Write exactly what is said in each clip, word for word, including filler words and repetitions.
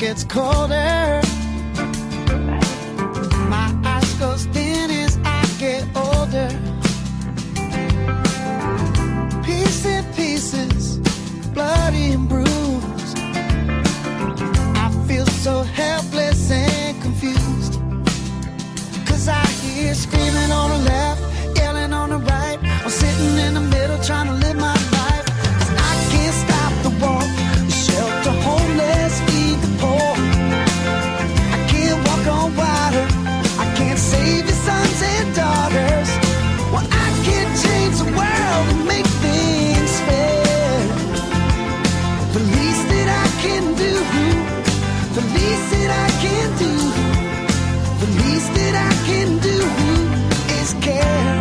gets colder. My eyes go dim as I get older. Pieces, pieces, bloody and bruised. I feel so helpless and confused. Cause I hear screaming on the left, yelling on the right. I'm sitting in the middle trying to live my life. Cause I can't stop the war. Shelter homeless, feed the poor. I can't walk on water. I can't save your sons and daughters. Well, I can't change the world and make things fair. The least that I can do, the least that I can do, the least that I can do is care.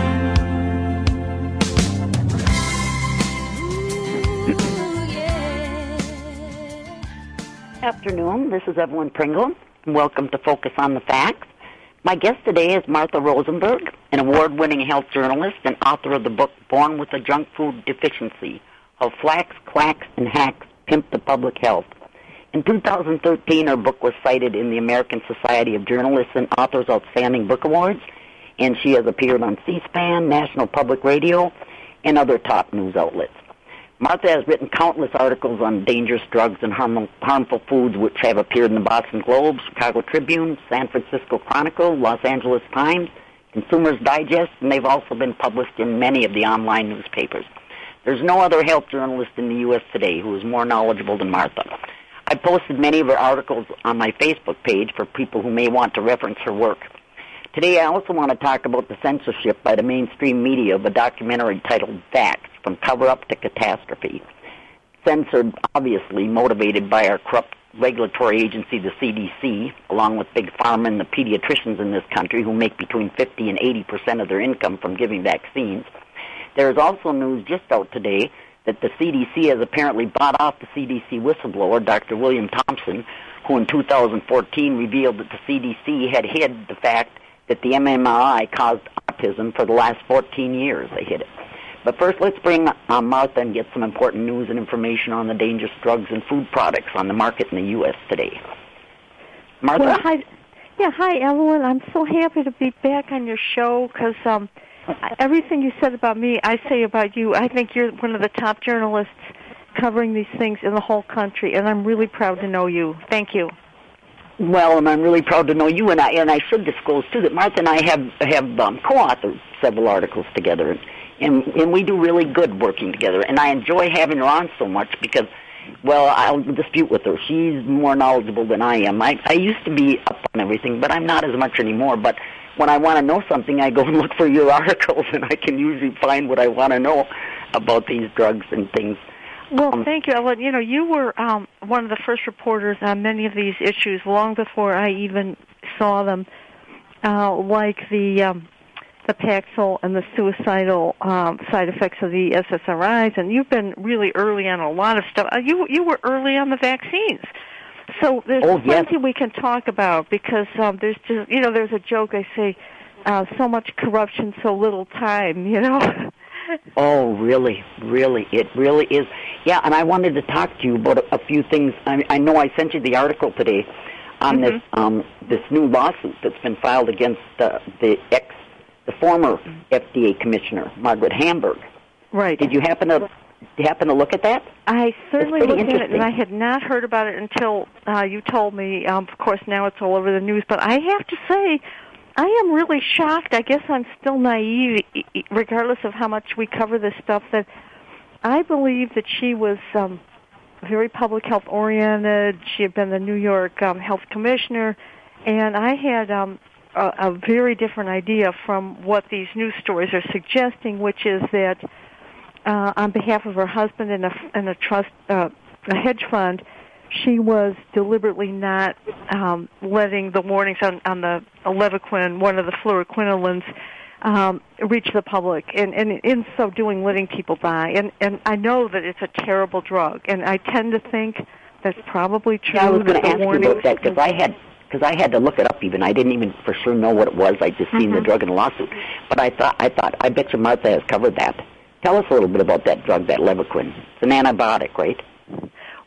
Afternoon, this is Evelyn Pringle. Welcome to Focus on the Facts. My guest today is Martha Rosenberg, an award-winning health journalist and author of the book Born with a Junk Food Deficiency, How Flax, Quacks, and Hacks Pimp the Public Health. In two thousand thirteen, her book was cited in the American Society of Journalists and Authors Outstanding Book Awards, and she has appeared on C-SPAN, National Public Radio, and other top news outlets. Martha has written countless articles on dangerous drugs and harm, harmful foods, which have appeared in the Boston Globe, Chicago Tribune, San Francisco Chronicle, Los Angeles Times, Consumers Digest, and they've also been published in many of the online newspapers. There's no other health journalist in the U S today who is more knowledgeable than Martha. I posted many of her articles on my Facebook page for people who may want to reference her work. Today I also want to talk about the censorship by the mainstream media of a documentary titled Facts, From Cover-Up to Catastrophe. Censored, obviously, motivated by our corrupt regulatory agency, the C D C, along with Big Pharma and the pediatricians in this country who make between fifty and eighty percent of their income from giving vaccines. There is also news just out today that the C D C has apparently bought off the C D C whistleblower, Doctor William Thompson, who in two thousand fourteen revealed that the C D C had hid the fact that the M M R I caused autism for the last fourteen years. They hid it. But first, let's bring on Martha and get some important news and information on the dangerous drugs and food products on the market in the U S today. Martha? Well, hi. Yeah, hi, Evelyn. I'm so happy to be back on your show because um, everything you said about me, I say about you. I think you're one of the top journalists covering these things in the whole country, and I'm really proud to know you. Thank you. Well, and I'm really proud to know you, and I and I should disclose, too, that Martha and I have, have um, co-authored several articles together, and And, and we do really good working together. And I enjoy having her on so much because, well, I'll dispute with her. She's more knowledgeable than I am. I, I used to be up on everything, but I'm not as much anymore. But when I want to know something, I go and look for your articles, and I can usually find what I want to know about these drugs and things. Well, um, thank you, Ellen. You know, you were um, one of the first reporters on many of these issues long before I even saw them, uh, like the... Um, the Paxil and the suicidal um, side effects of the S S R Is, and you've been really early on a lot of stuff. Uh, you you were early on the vaccines, so there's oh, plenty yes. we can talk about because um, there's just you know there's a joke I say, uh, so much corruption, so little time, you know. Oh, really, really, it really is. Yeah, and I wanted to talk to you about a, a few things. I, I know I sent you the article today on mm-hmm. this um, this new lawsuit that's been filed against uh, the ex. the former F D A commissioner, Margaret Hamburg. Right. Did you happen to happen to look at that? I certainly looked at it, and I interesting. had not heard about it until uh, you told me. Um, of course, now it's all over the news. But I have to say, I am really shocked. I guess I'm still naive, regardless of how much we cover this stuff, that I believe that she was um, very public health oriented. She had been the New York um, health commissioner, and I had... Um, A, a very different idea from what these news stories are suggesting, which is that uh, on behalf of her husband and a, and a trust, uh, a hedge fund, she was deliberately not um, letting the warnings on, on the Levaquin, one of the fluoroquinolines, um, reach the public, and, and in so doing, letting people die. And, and I know that it's a terrible drug, and I tend to think that's probably true. Yeah, I was going to ask you warnings, about that because I had... Because I had to look it up even. I didn't even for sure know what it was. I just seen mm-hmm. the drug in the lawsuit. But I thought, I thought, I bet you Martha has covered that. Tell us a little bit about that drug, that Levaquin. It's an antibiotic, right?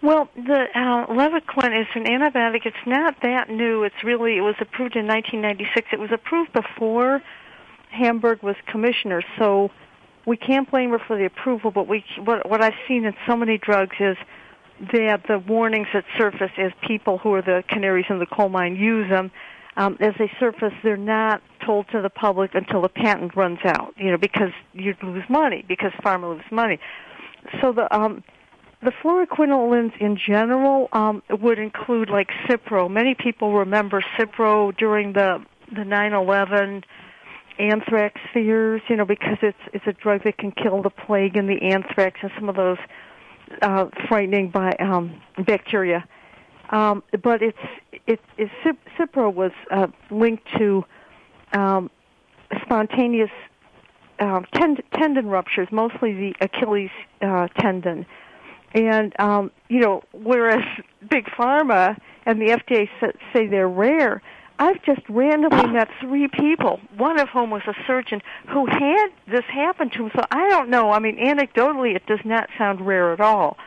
Well, the uh, Levaquin is an antibiotic. It's not that new. It's really, it was approved in nineteen ninety-six. It was approved before Hamburg was commissioner, so we can't blame her for the approval, but we what, what I've seen in so many drugs is that the warnings that surface as people who are the canaries in the coal mine use them, um, as they surface, they're not told to the public until the patent runs out, you know, because you'd lose money, because pharma loses money. So the um, the fluoroquinolines in general um, would include like Cipro. Many people remember Cipro during the the nine eleven anthrax fears, you know, because it's it's a drug that can kill the plague and the anthrax and some of those uh, frightening by um, bacteria. Um, but it's it, it Cipro was uh, linked to um, spontaneous um, tend, tendon ruptures, mostly the Achilles uh, tendon. And, um, you know, whereas Big Pharma and the F D A say they're rare, I've just randomly met three people, one of whom was a surgeon, who had this happen to him. So I don't know. I mean, anecdotally, it does not sound rare at all.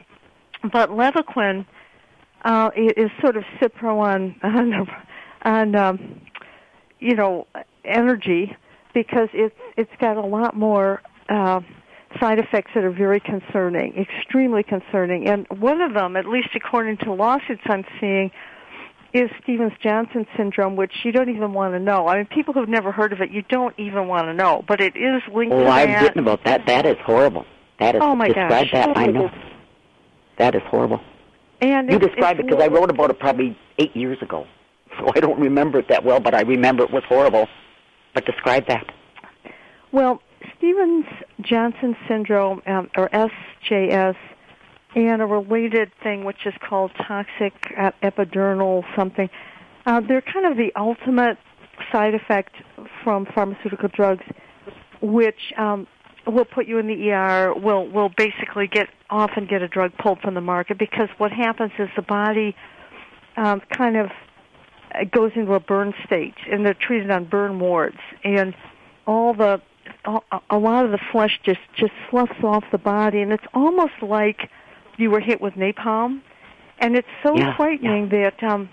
But Levaquin uh, is sort of Cipro on, on, on um, you know, energy, because it's it's got a lot more uh, side effects that are very concerning, extremely concerning. And one of them, at least according to lawsuits I'm seeing, is Stevens-Johnson syndrome, which you don't even want to know. I mean, people who've never heard of it, you don't even want to know. But it is linked oh, to that. that. Oh, I've written about that. That is horrible. That is, oh, my describe gosh. that. I know. That is horrible. And you it's, described it's it because I wrote about it probably eight years ago. So I don't remember it that well, but I remember it was horrible. But describe that. Well, Stevens-Johnson syndrome, um, or S J S, and a related thing which is called toxic epidermal something, uh, they're kind of the ultimate side effect from pharmaceutical drugs, which um, will put you in the E R, will will basically get often get a drug pulled from the market, because what happens is the body um, kind of goes into a burn state, and they're treated on burn wards, and all the a lot of the flesh just just sloughs off the body, and it's almost like you were hit with napalm, and it's so yeah, frightening yeah. that um,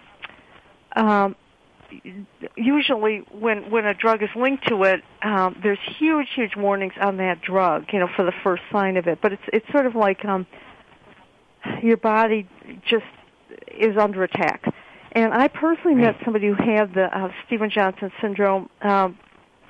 um, usually when when a drug is linked to it, um, there's huge huge warnings on that drug, you know, for the first sign of it. But it's it's sort of like um, your body just is under attack. And I personally met somebody who had the uh, Stevens-Johnson syndrome, um,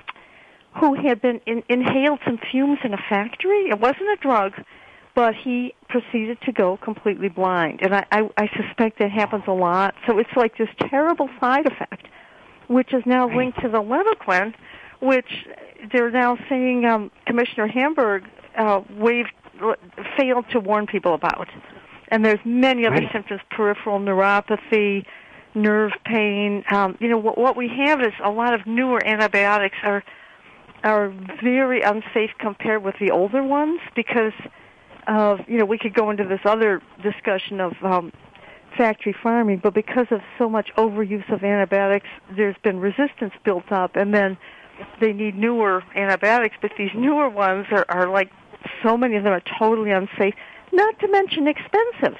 who had been in, inhaled some fumes in a factory. It wasn't a drug, but he proceeded to go completely blind. And I, I, I suspect that happens a lot. So it's like this terrible side effect, which is now linked to the Levaquin, which they're now saying um, Commissioner Hamburg uh, waived, failed to warn people about. And there's many other right. symptoms: peripheral neuropathy, nerve pain. Um, you know, what, what we have is a lot of newer antibiotics are are very unsafe compared with the older ones, because of, you know, we could go into this other discussion of um, factory farming, but because of so much overuse of antibiotics, there's been resistance built up, and then they need newer antibiotics, but these newer ones are, are like, so many of them are totally unsafe, not to mention expensive.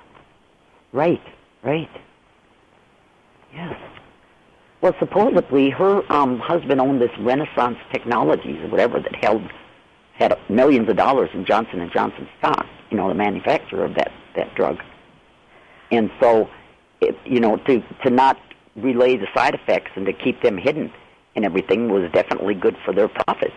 Right, right. Yes. Well, supposedly her um, husband owned this Renaissance Technologies or whatever that held had millions of dollars in Johnson and Johnson stock, you know, the manufacturer of that, that drug. And so, it, you know, to to not relay the side effects and to keep them hidden and everything was definitely good for their profits.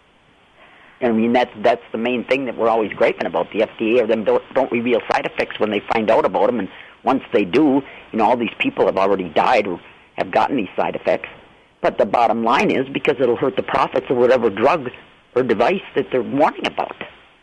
I mean, that's that's the main thing that we're always griping about. The F D A or them don't, don't reveal side effects when they find out about them, and once they do, you know, all these people have already died or have gotten these side effects. But the bottom line is, because it'll hurt the profits of whatever drug or device that they're warning about.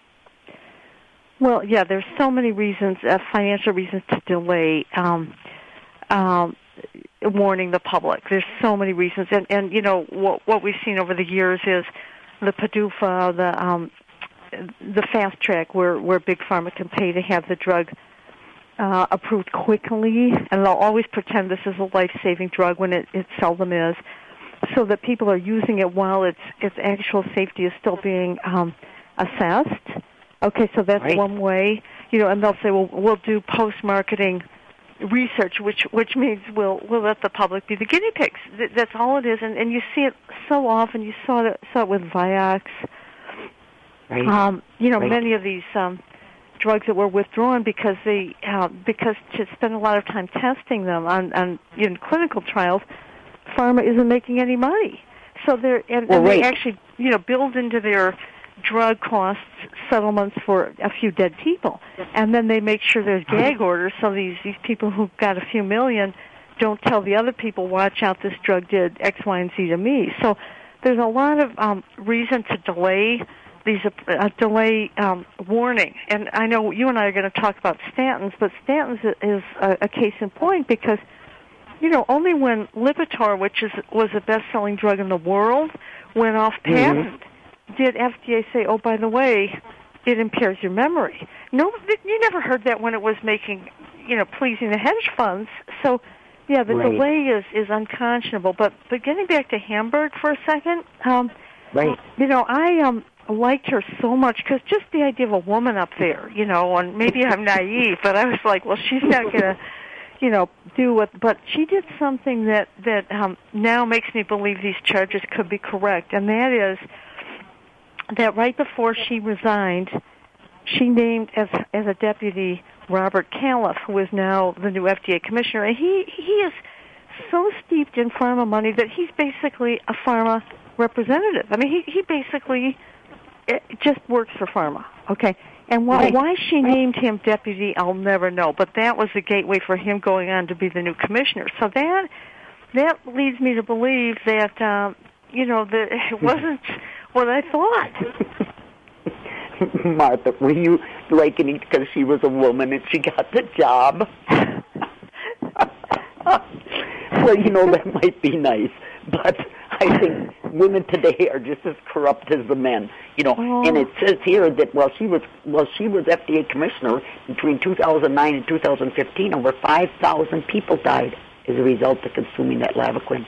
Well, yeah, there's so many reasons, uh, financial reasons to delay um, um, warning the public. There's so many reasons. And, and you know, what, what we've seen over the years is the P D U F A, the um, the fast track, where, where Big Pharma can pay to have the drug uh, approved quickly, and they'll always pretend this is a life-saving drug when it, it seldom is, so that people are using it while its its actual safety is still being um, assessed. Okay, so that's right. one way. you know, and they'll say, well, we'll do post-marketing research, which which means we'll we'll let the public be the guinea pigs. That's all it is, and and you see it so often. You saw it saw it with Vioxx. Right. Um, you know, right. many of these um, drugs that were withdrawn because they uh, because to spend a lot of time testing them on on in clinical trials, pharma isn't making any money. So they're and, well, and right. they actually you know build into their drug costs settlements for a few dead people, and then they make sure there's gag orders so these these people who got a few million don't tell the other people, watch out, this drug did X, Y, and Z to me. So there's a lot of um, reason to delay these uh, delay um, warning. And I know you and I are going to talk about statins, but statins is a, a case in point because you know only when Lipitor, which is was the best-selling drug in the world, went off patent. Mm-hmm. Did F D A say, oh, by the way, it impairs your memory? No, you never heard that when it was making, you know, pleasing the hedge funds. So, yeah, the right. delay is, is unconscionable. But but getting back to Hamburg for a second, um, right. you know, I um liked her so much because just the idea of a woman up there, you know, and maybe I'm naive, but I was like, well, she's not going to, you know, do what, but she did something that, that um, now makes me believe these charges could be correct, and that is that right before she resigned, she named as as a deputy Robert Califf, who is now the new F D A commissioner. And he he is so steeped in pharma money that he's basically a pharma representative. I mean, he he basically just works for pharma. Okay, and why right. why she named him deputy, I'll never know. But that was the gateway for him going on to be the new commissioner. So that that leads me to believe that um, you know that it wasn't what I thought. Martha, were you liking it because she was a woman and she got the job? Well, you know, that might be nice, but I think women today are just as corrupt as the men. You know, oh. and it says here that while she was while she was F D A commissioner between two thousand nine and two thousand fifteen, over five thousand people died as a result of consuming that Levaquin.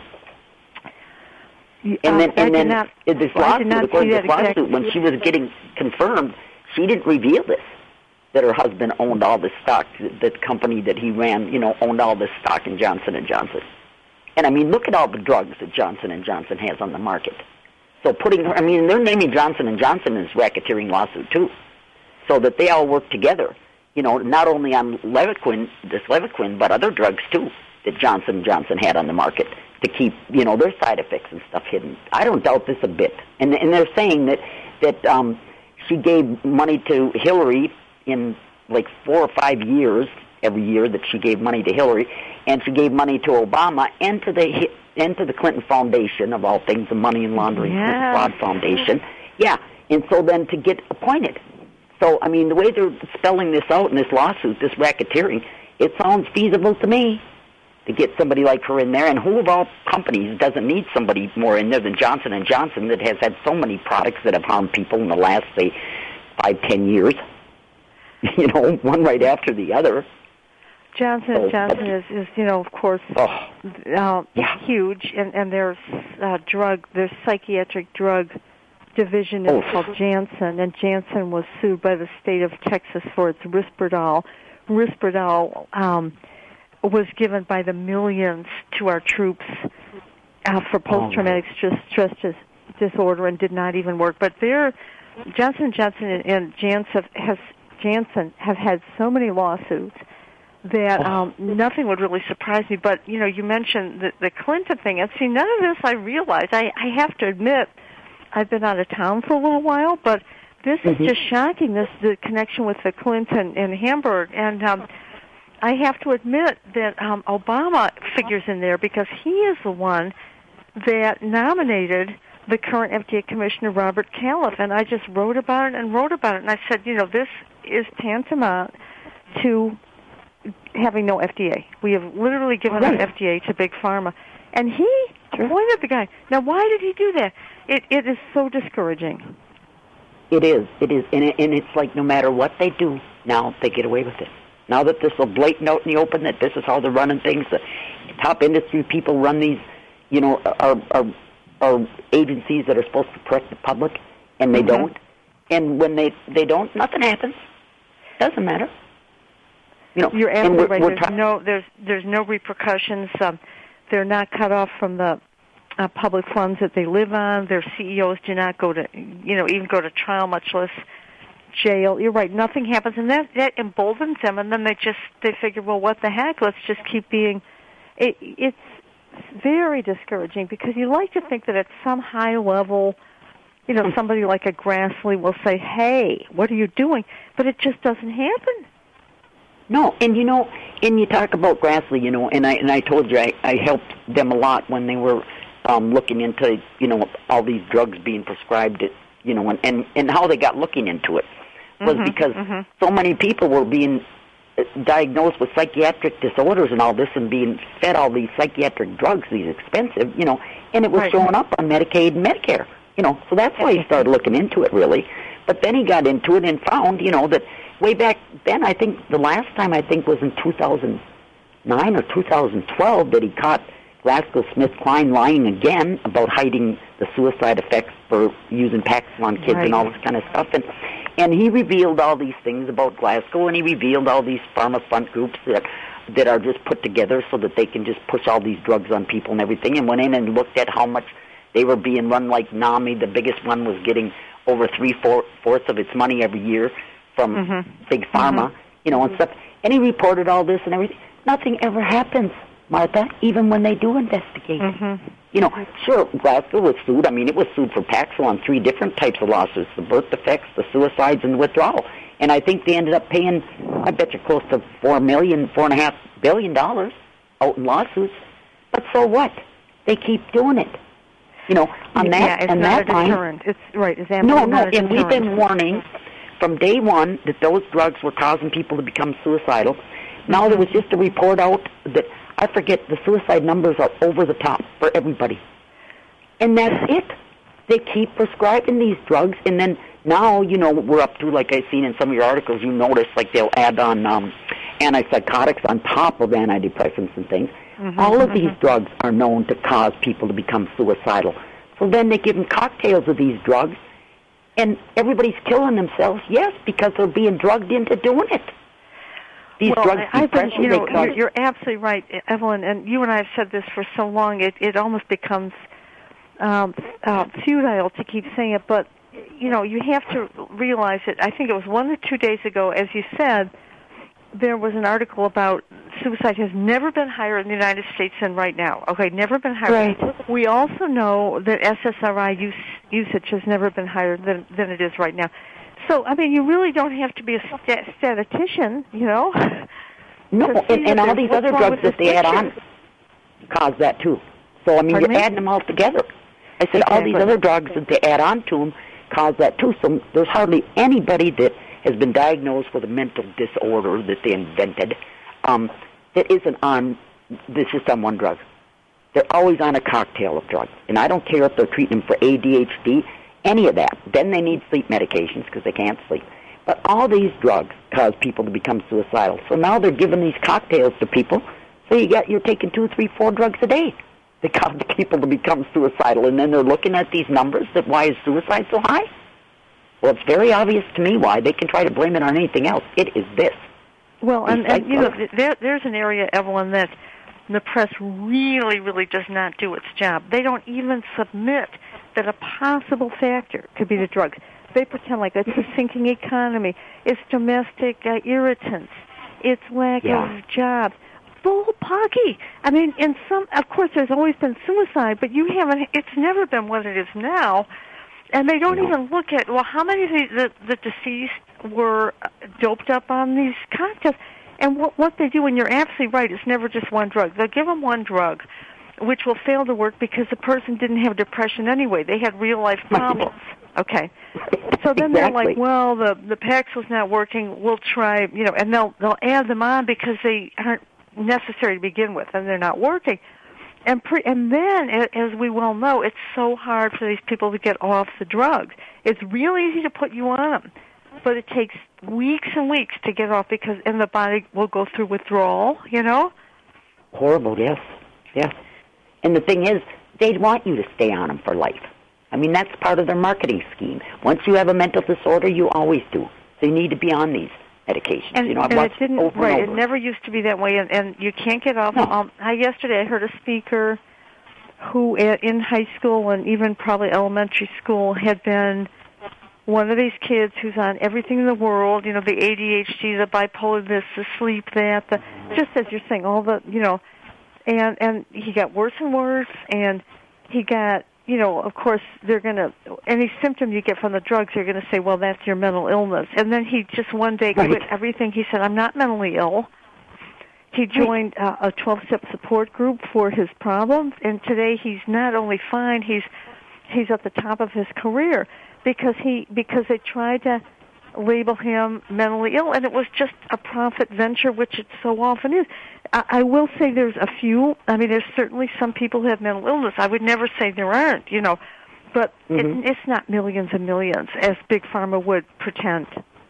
And then, um, and then not, this lawsuit, according to this lawsuit, exactly. when she was getting confirmed, she didn't reveal this, that her husband owned all this stock, that the company that he ran, you know, owned all this stock in Johnson and Johnson. And, I mean, look at all the drugs that Johnson and Johnson has on the market. So putting her, I mean, they're naming Johnson and Johnson in this racketeering lawsuit, too, so that they all work together, you know, not only on Levaquin, this Levaquin, but other drugs, too, that Johnson and Johnson had on the market to keep, you know, their side effects and stuff hidden. I don't doubt this a bit. And and they're saying that, that um, she gave money to Hillary in like four or five years, every year that she gave money to Hillary, and she gave money to Obama and to the and to the Clinton Foundation, of all things, the Money and Laundering yeah. Fraud Foundation. Yeah, and so then to get appointed. So, I mean, the way they're spelling this out in this lawsuit, this racketeering, it sounds feasible to me. To get somebody like her in there, and who of all companies doesn't need somebody more in there than Johnson and Johnson that has had so many products that have harmed people in the last, say, five, ten years? You know, one right after the other. Johnson and so, Johnson is, is, you know, of course, oh, uh, yeah. huge, and and there's uh, drug, there's psychiatric drug division is oh. called Janssen, and Janssen was sued by the state of Texas for its Risperdal. Risperdal. Um, was given by the millions to our troops uh, for post-traumatic stress, stress dis- disorder and did not even work. But there, Johnson and Johnson and, and Janssen, has, Janssen have had so many lawsuits that um, nothing would really surprise me. But, you know, you mentioned the, the Clinton thing. And see, none of this I realized. I, I have to admit, I've been out of town for a little while, but this mm-hmm. is just shocking, this the connection with the Clinton in Hamburg. And um I have to admit that um, Obama figures in there because he is the one that nominated the current F D A Commissioner, Robert Califf, and I just wrote about it and wrote about it, and I said, you know, this is tantamount to having no F D A. We have literally given right. up F D A to Big Pharma, and he sure. appointed the guy. Now, why did he do that? It It is so discouraging. It is. It is, and, it, and it's like no matter what they do, now they get away with it. Now that this is blatant out in the open, that this is how they're running things, the top industry people run these, you know, are, are, are agencies that are supposed to protect the public, and they mm-hmm. don't. And when they, they don't, nothing happens. doesn't matter. You know, You're absolutely right. We're There's tra- no there's there's no repercussions. Um, they're not cut off from the uh, public funds that they live on. Their C E Os do not go to you know even go to trial, much less jail. You're right. Nothing happens, and that that emboldens them. And then they just they figure, well, what the heck? Let's just keep being. It, it's very discouraging because you like to think that at some high level, you know, somebody like a Grassley will say, "Hey, what are you doing?" But it just doesn't happen. No, and you know, and you talk about Grassley, you know, and I and I told you I, I helped them a lot when they were um, looking into, you know, all these drugs being prescribed, you know, and and, and how they got looking into it was mm-hmm, because mm-hmm. so many people were being diagnosed with psychiatric disorders and all this, and being fed all these psychiatric drugs, these expensive, you know, and it was right. showing up on Medicaid and Medicare, you know, so that's why he started looking into it, really. But then he got into it and found, you know, that way back then, I think the last time I think was in two thousand nine or two thousand twelve that he caught GlaxoSmithKline lying again about hiding the suicide effects for using Paxil on kids right. and all this kind of stuff. And and he revealed all these things about Glasgow, and he revealed all these pharma fund groups that that are just put together so that they can just push all these drugs on people and everything, and went in and looked at how much they were being run. Like NAMI, the biggest one, was getting over three-fourths of its money every year from mm-hmm. big pharma, mm-hmm. you know, and stuff. And he reported all this and everything. Nothing ever happens, Martha, even when they do investigate. Mm-hmm. You know, sure, Glasgow was sued. I mean, it was sued for Paxil on three different types of lawsuits, the birth defects, the suicides, and the withdrawal. And I think they ended up paying, I bet you, close to four million, four and a half billion dollars out in lawsuits. But so what? They keep doing it. You know, on that yeah, it's and not that a time. deterrent. It's right. It's no, no, not a and we've deterrent. been warning from day one that those drugs were causing people to become suicidal. Now mm-hmm. there was just a report out that, I forget, the suicide numbers are over the top for everybody. And that's it. They keep prescribing these drugs, and then now, you know, we're up to, like I've seen in some of your articles, you notice, like they'll add on um, antipsychotics on top of antidepressants and things. Mm-hmm, All of mm-hmm. these drugs are known to cause people to become suicidal. So then they give them cocktails of these drugs, and everybody's killing themselves, yes, because they're being drugged into doing it. These well, drugs, I, depression, been, you know, they cause... you're, you're absolutely right, Evelyn, and you and I have said this for so long, it, it almost becomes um, uh, futile to keep saying it, but, you know, you have to realize that, I think it was one or two days ago, as you said, there was an article about suicide has never been higher in the United States than right now. Okay, never been higher. Right. We also know that S S R I use, usage has never been higher than than it is right now. So, I mean, you really don't have to be a stat- statistician, you know. No, and, and all these other drugs that they add on cause that too. So, I mean, Pardon you're me? adding them all together. I said Exactly. all these other drugs that they add on to them cause that too. So there's hardly anybody that has been diagnosed with a mental disorder that they invented um, that isn't on, that's just on one drug. They're always on a cocktail of drugs. And I don't care if they're treating them for A D H D, any of that. Then they need sleep medications because they can't sleep. But all these drugs cause people to become suicidal. So now they're giving these cocktails to people. So you got, you're taking two, three, four drugs a day. They cause people to become suicidal. And then they're looking at these numbers that why is suicide so high? Well, it's very obvious to me why. They can try to blame it on anything else. It is this. Well, and, These and you know, drugs. there, there's an area, Evelyn, that the press really, really does not do its job. They don't even submit that a possible factor could be the drugs. They pretend like it's a sinking economy, it's domestic uh, irritants, it's lack Yeah. of jobs. Bull pocky. I mean, in some, of course, there's always been suicide, but you haven't. It's never been what it is now. And they don't No. even look at, well, how many of the, the, the deceased were doped up on these cocktails? And what, what they do, and you're absolutely right, it's never just one drug. They'll give them one drug, which will fail to work because the person didn't have depression anyway. They had real-life problems. Okay. So then Exactly. they're like, well, the, the Paxil's not working, we'll try, you know, and they'll, they'll add them on because they aren't necessary to begin with, and they're not working. And pre- and then, as we well know, it's so hard for these people to get off the drugs. It's real easy to put you on them, but it takes weeks and weeks to get off because, and the body will go through withdrawal, you know? Horrible, yes, yes. And the thing is, they want you to stay on them for life. I mean, that's part of their marketing scheme. Once you have a mental disorder, you always do. So you need to be on these. medications. And, you know, I've and watched it didn't, over right, and over. it never used to be that way, and, and you can't get off. No. Um, I, yesterday I heard a speaker who in high school and even probably elementary school had been one of these kids who's on everything in the world, you know, the A D H D, the bipolar this, the sleep that, the, just as you're saying, all the, you know, and, and he got worse and worse, and he got, you know, of course, they're going to, any symptom you get from the drugs, they're going to say, well, that's your mental illness. And then he just one day Right. quit everything. He said, I'm not mentally ill. He joined uh, a twelve-step support group for his problems, and today he's not only fine, he's he's at the top of his career because he because they tried to label him mentally ill, and it was just a profit venture, which it so often is. I, I will say there's a few. I mean, there's certainly some people who have mental illness. I would never say there aren't, you know, but Mm-hmm. it, it's not millions and millions as Big Pharma would pretend.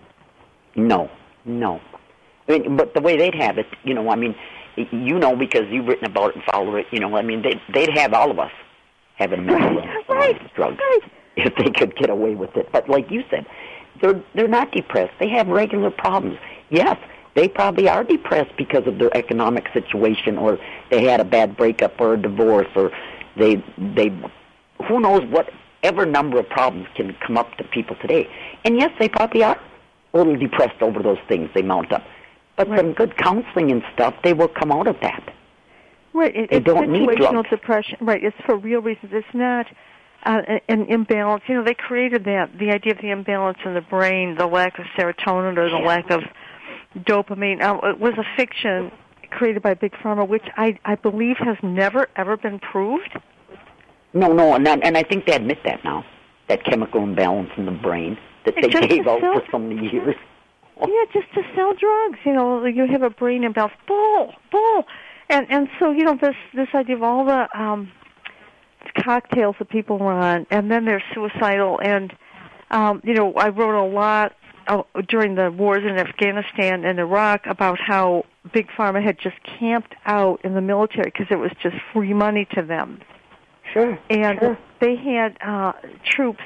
No, no. I mean, but the way they'd have it, you know, I mean, you know, because you've written about it and followed it, you know, I mean, they'd, they'd have all of us having mental illness and all Right, these drugs right. if they could get away with it. But like you said, they're they're not depressed. They have regular problems. Yes, they probably are depressed because of their economic situation, or they had a bad breakup or a divorce, or they they who knows whatever number of problems can come up to people today. And yes, they probably are a little depressed over those things they mount up. But Right. some good counseling and stuff, they will come out of that. Right, it, They it's don't need situational drugs. depression. Right, it's for real reasons. It's not uh, an imbalance. You know, they created that, the idea of the imbalance in the brain, the lack of serotonin or the lack of dopamine. Uh, it was a fiction created by Big Pharma, which I, I believe has never, ever been proved. No, no, and, that, and I think they admit that now, that chemical imbalance in the brain that they Just gave to out sell- for so many years. Yeah, just to sell drugs. You know, you have a brain imbalance. Bull, bull. And and so, you know, this this idea of all the um, cocktails that people run, and then they're suicidal. And, um, you know, I wrote a lot uh, during the wars in Afghanistan and Iraq about how Big Pharma had just camped out in the military because it was just free money to them. Sure, And sure. they had uh, troops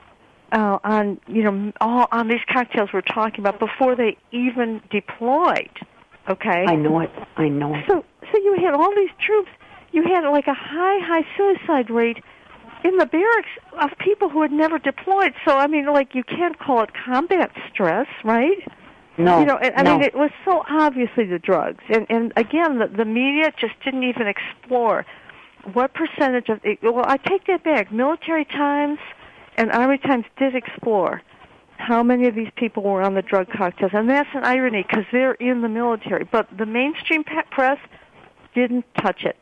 uh, on, you know, all on these cocktails we're talking about before they even deployed. Okay. I know it. I know it. So, so you had all these troops. You had like a high, high suicide rate in the barracks of people who had never deployed. So, I mean, like you can't call it combat stress, right? No, You know, I I no. mean, it was so obviously the drugs, and and again, the, the media just didn't even explore what percentage of. It, well, I take that back. Military Times and Army Times did explore how many of these people were on the drug cocktails, and that's an irony because they're in the military. But the mainstream pe- press didn't touch it.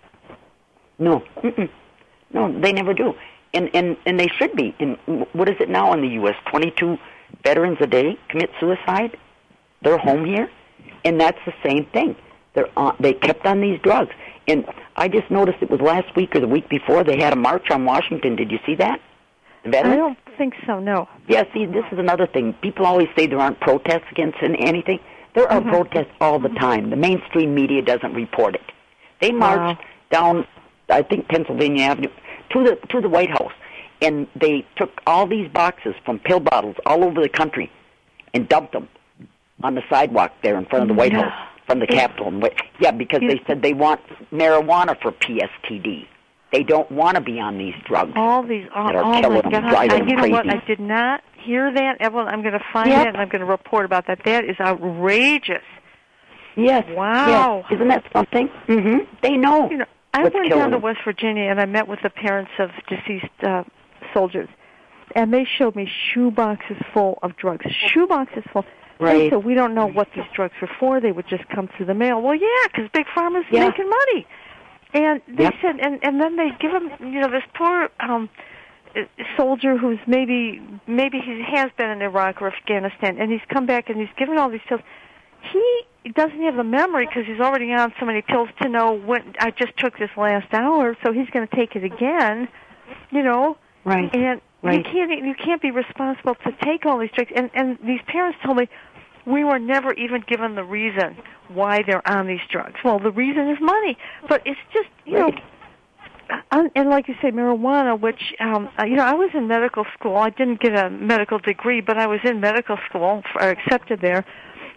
No, mm-mm. no, they never do, and and and they should be. And what is it now in the U S? Twenty-two veterans a day commit suicide. They're home here, and that's the same thing. They're on, they kept on these drugs, and I just noticed it was last week or the week before they had a march on Washington. Did you see that? The veterans? I don't think so. No. Yeah, see, this is another thing. People always say there aren't protests against anything. There are Mhm. protests all the time. The mainstream media doesn't report it. They marched Wow. down, I think, Pennsylvania Avenue to the to the White House, and they took all these boxes from pill bottles all over the country and dumped them on the sidewalk there in front of the White No. House, from the Capitol. And wait- Yeah, because You- they said they want marijuana for P S T D. They don't want to be on these drugs. All these, oh, that are oh my killing them, God! driving I, them you know what? crazy. I did not hear that, Evelyn. I'm going to find Yep. it and I'm going to report about that. That is outrageous. Yes. Wow. Yes. Isn't that something? Mm-hmm. They know. You know, I what's went killing down to them. West Virginia and I met with the parents of deceased uh, soldiers, and they showed me shoe boxes full of drugs. Shoe boxes full. Right. They said, we don't know what these drugs were for. They would just come through the mail. Well, yeah, because Big Pharma's Yeah. making money. And they Yep. said, and, and then they give him, you know, this poor um, uh, soldier who's maybe maybe he has been in Iraq or Afghanistan, and he's come back and he's given all these pills. He doesn't have the memory because he's already on so many pills to know when I just took this last hour, so he's going to take it again, you know. Right. And Right. you can't you can't be responsible to take all these drugs. And and these parents told me we were never even given the reason why they're on these drugs. Well, the reason is money, but it's just you Right. know. uh, And like you say, marijuana, which um, uh, you know, I was in medical school. I didn't get a medical degree, but I was in medical school, or accepted there.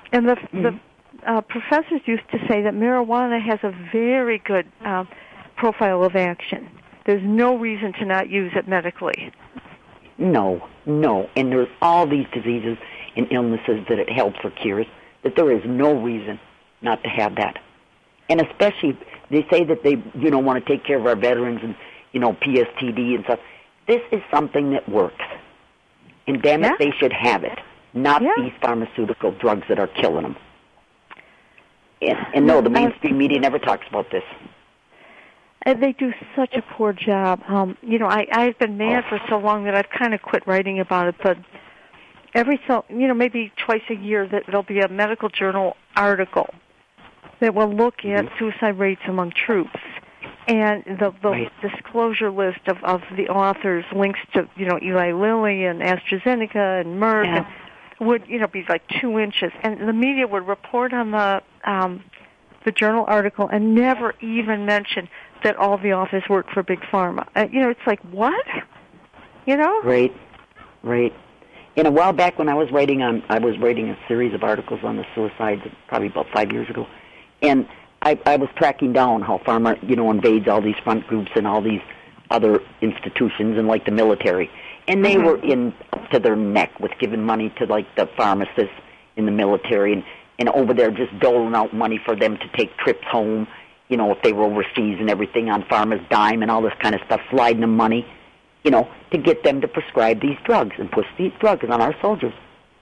And the Mm-hmm. the uh, professors used to say that marijuana has a very good uh, profile of action. There's no reason to not use it medically. No, no. And there's all these diseases and illnesses that it helps or cures, that there is no reason not to have that. And especially, they say that they, you know, want to take care of our veterans and, you know, P S T D and stuff. This is something that works. And damn Yeah. it, they should have it, not Yeah. these pharmaceutical drugs that are killing them. And, and no, the mainstream media never talks about this. And they do such a poor job. Um, you know, I, I've been mad for so long that I've kind of quit writing about it, but every so, you know, maybe twice a year that there'll be a medical journal article that will look at Mm-hmm. suicide rates among troops. And the, the Right. disclosure list of, of the authors links to, you know, Eli Lilly and AstraZeneca and Merck Yeah. and would, you know, be like two inches. And the media would report on the um, the journal article and never even mention that all the authors work for Big Pharma. Uh, you know, it's like, what? You know? Right, right. And a while back when I was writing on, I was writing a series of articles on the suicides, probably about five years ago, and I, I was tracking down how pharma, you know, invades all these front groups and all these other institutions and like the military, and they Mhm. were in up to their neck with giving money to like the pharmacists in the military, and and over there just doling out money for them to take trips home, you know, if they were overseas and everything on pharma's dime and all this kind of stuff, sliding them money, you know, to get them to prescribe these drugs and push these drugs on our soldiers.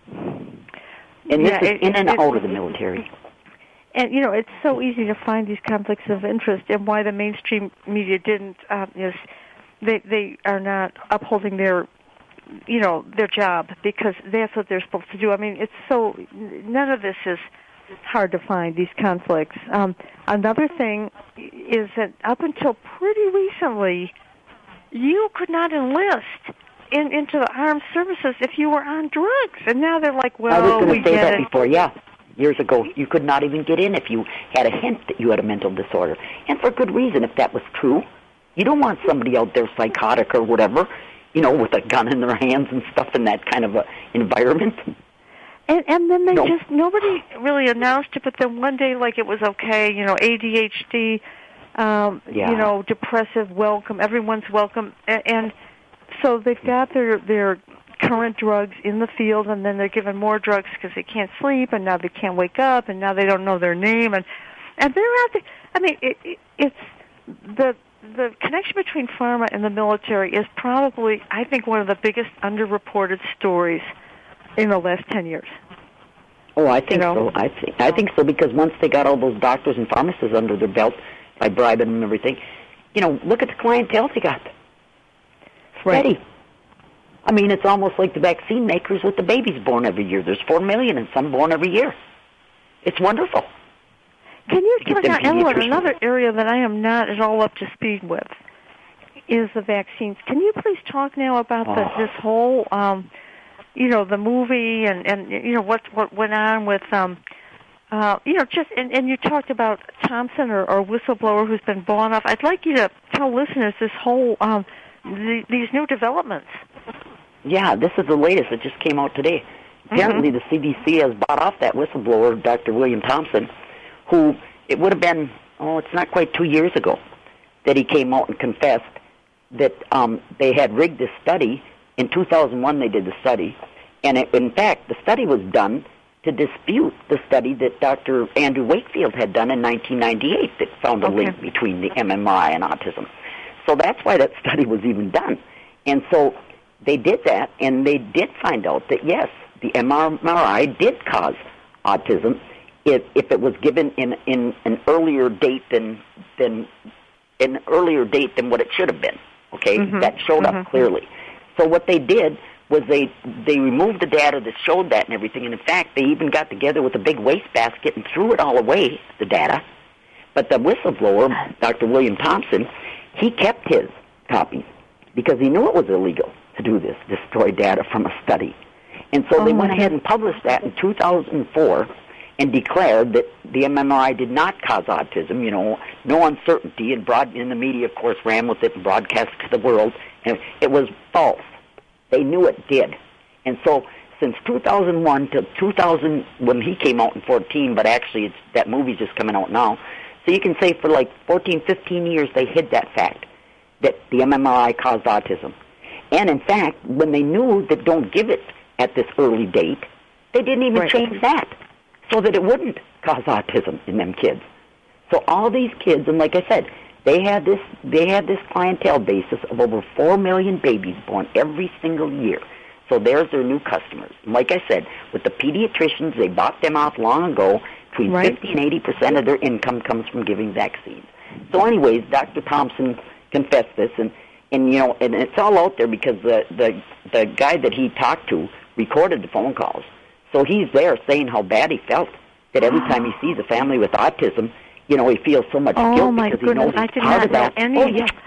And this Yeah, is it- in and it- out of the military. And, you know, it's so easy to find these conflicts of interest, and why the mainstream media didn't um, is they they are not upholding their, you know, their job, because that's what they're supposed to do. I mean, it's so, none of this is hard to find, these conflicts. Um, another thing is that up until pretty recently, you could not enlist in, into the armed services if you were on drugs. And now they're like, well, I was we going to say get that it. before, yeah. Years ago, you could not even get in if you had a hint that you had a mental disorder. And for good reason, if that was true. You don't want somebody out there psychotic or whatever, you know, with a gun in their hands and stuff in that kind of a environment. And, and then they No. just, nobody really announced it, but then one day, like, it was okay, you know, A D H D, um, Yeah. you know, depressive, welcome, everyone's welcome. And, and so they've got their, their current drugs in the field, and then they're given more drugs because they can't sleep, and now they can't wake up, and now they don't know their name. And, and they're out there. I mean, it, it, it's the... The connection between pharma and the military is probably, I think, one of the biggest underreported stories in the last ten years. Oh, I think You know? so. I think I think so, because once they got all those doctors and pharmacists under their belt by bribing them and everything, you know, look at the clientele they got. Steady. Right. I mean, it's almost like the vaccine makers with the babies born every year. There's four million and some born every year. It's wonderful. Can you Get talk them now, Ellen, pediatricians. another area that I am not at all up to speed with is the vaccines. Can you please talk now about the, Oh. this whole, um, you know, the movie and, and you know, what what went on with, um, uh, you know, just, and, and you talked about Thompson or, or whistleblower who's been blown off. I'd like you to tell listeners this whole, um, the, these new developments. Yeah, this is the latest. It just came out today. Apparently, the C D C has bought off that whistleblower, Doctor William Thompson, who it would have been, oh, it's not quite two years ago that he came out and confessed that um, they had rigged this study. In two thousand one, they did the study. And it, in fact, the study was done to dispute the study that Doctor Andrew Wakefield had done in nineteen ninety-eight that found a Okay. link between the M M R I and autism. So that's why that study was even done. And so they did that, and they did find out that, yes, the M M R I did cause autism if, if it was given in, in an earlier date than, than an earlier date than what it should have been. Okay, Mhm. that showed Mhm. up clearly. So what they did was they they removed the data that showed that and everything, and in fact, they even got together with a big wastebasket and threw it all away, the data. But the whistleblower, Doctor William Thompson, he kept his copies because he knew it was illegal to do this, destroy data from a study. And so Oh, they my went ahead and published that in two thousand four and declared that the M M R I did not cause autism, you know, no uncertainty, and broad in the media, of course, ran with it and broadcast it to the world, and it was false. They knew it did. And so since two thousand one to two thousand, when he came out in fourteen, but actually it's, that movie's just coming out now. So you can say for like fourteen, fifteen years they hid that fact, that the M M R I caused autism. And in fact, when they knew that don't give it at this early date, they didn't even right. change that so that it wouldn't cause autism in them kids. So all these kids, and like I said, they had this they had this clientele basis of over four million babies born every single year. So there's their new customers. Like I said, with the pediatricians, they bought them off long ago. Between right. fifty and eighty percent of their income comes from giving vaccines. So anyways, Doctor Thompson confessed this, and, and you know, and it's all out there because the, the, the guy that he talked to recorded the phone calls. So he's there saying how bad he felt, that every time he sees a family with autism, you know, he feels so much oh, guilt my because goodness. he knows I it's did part not of that. know any... Oh, yes.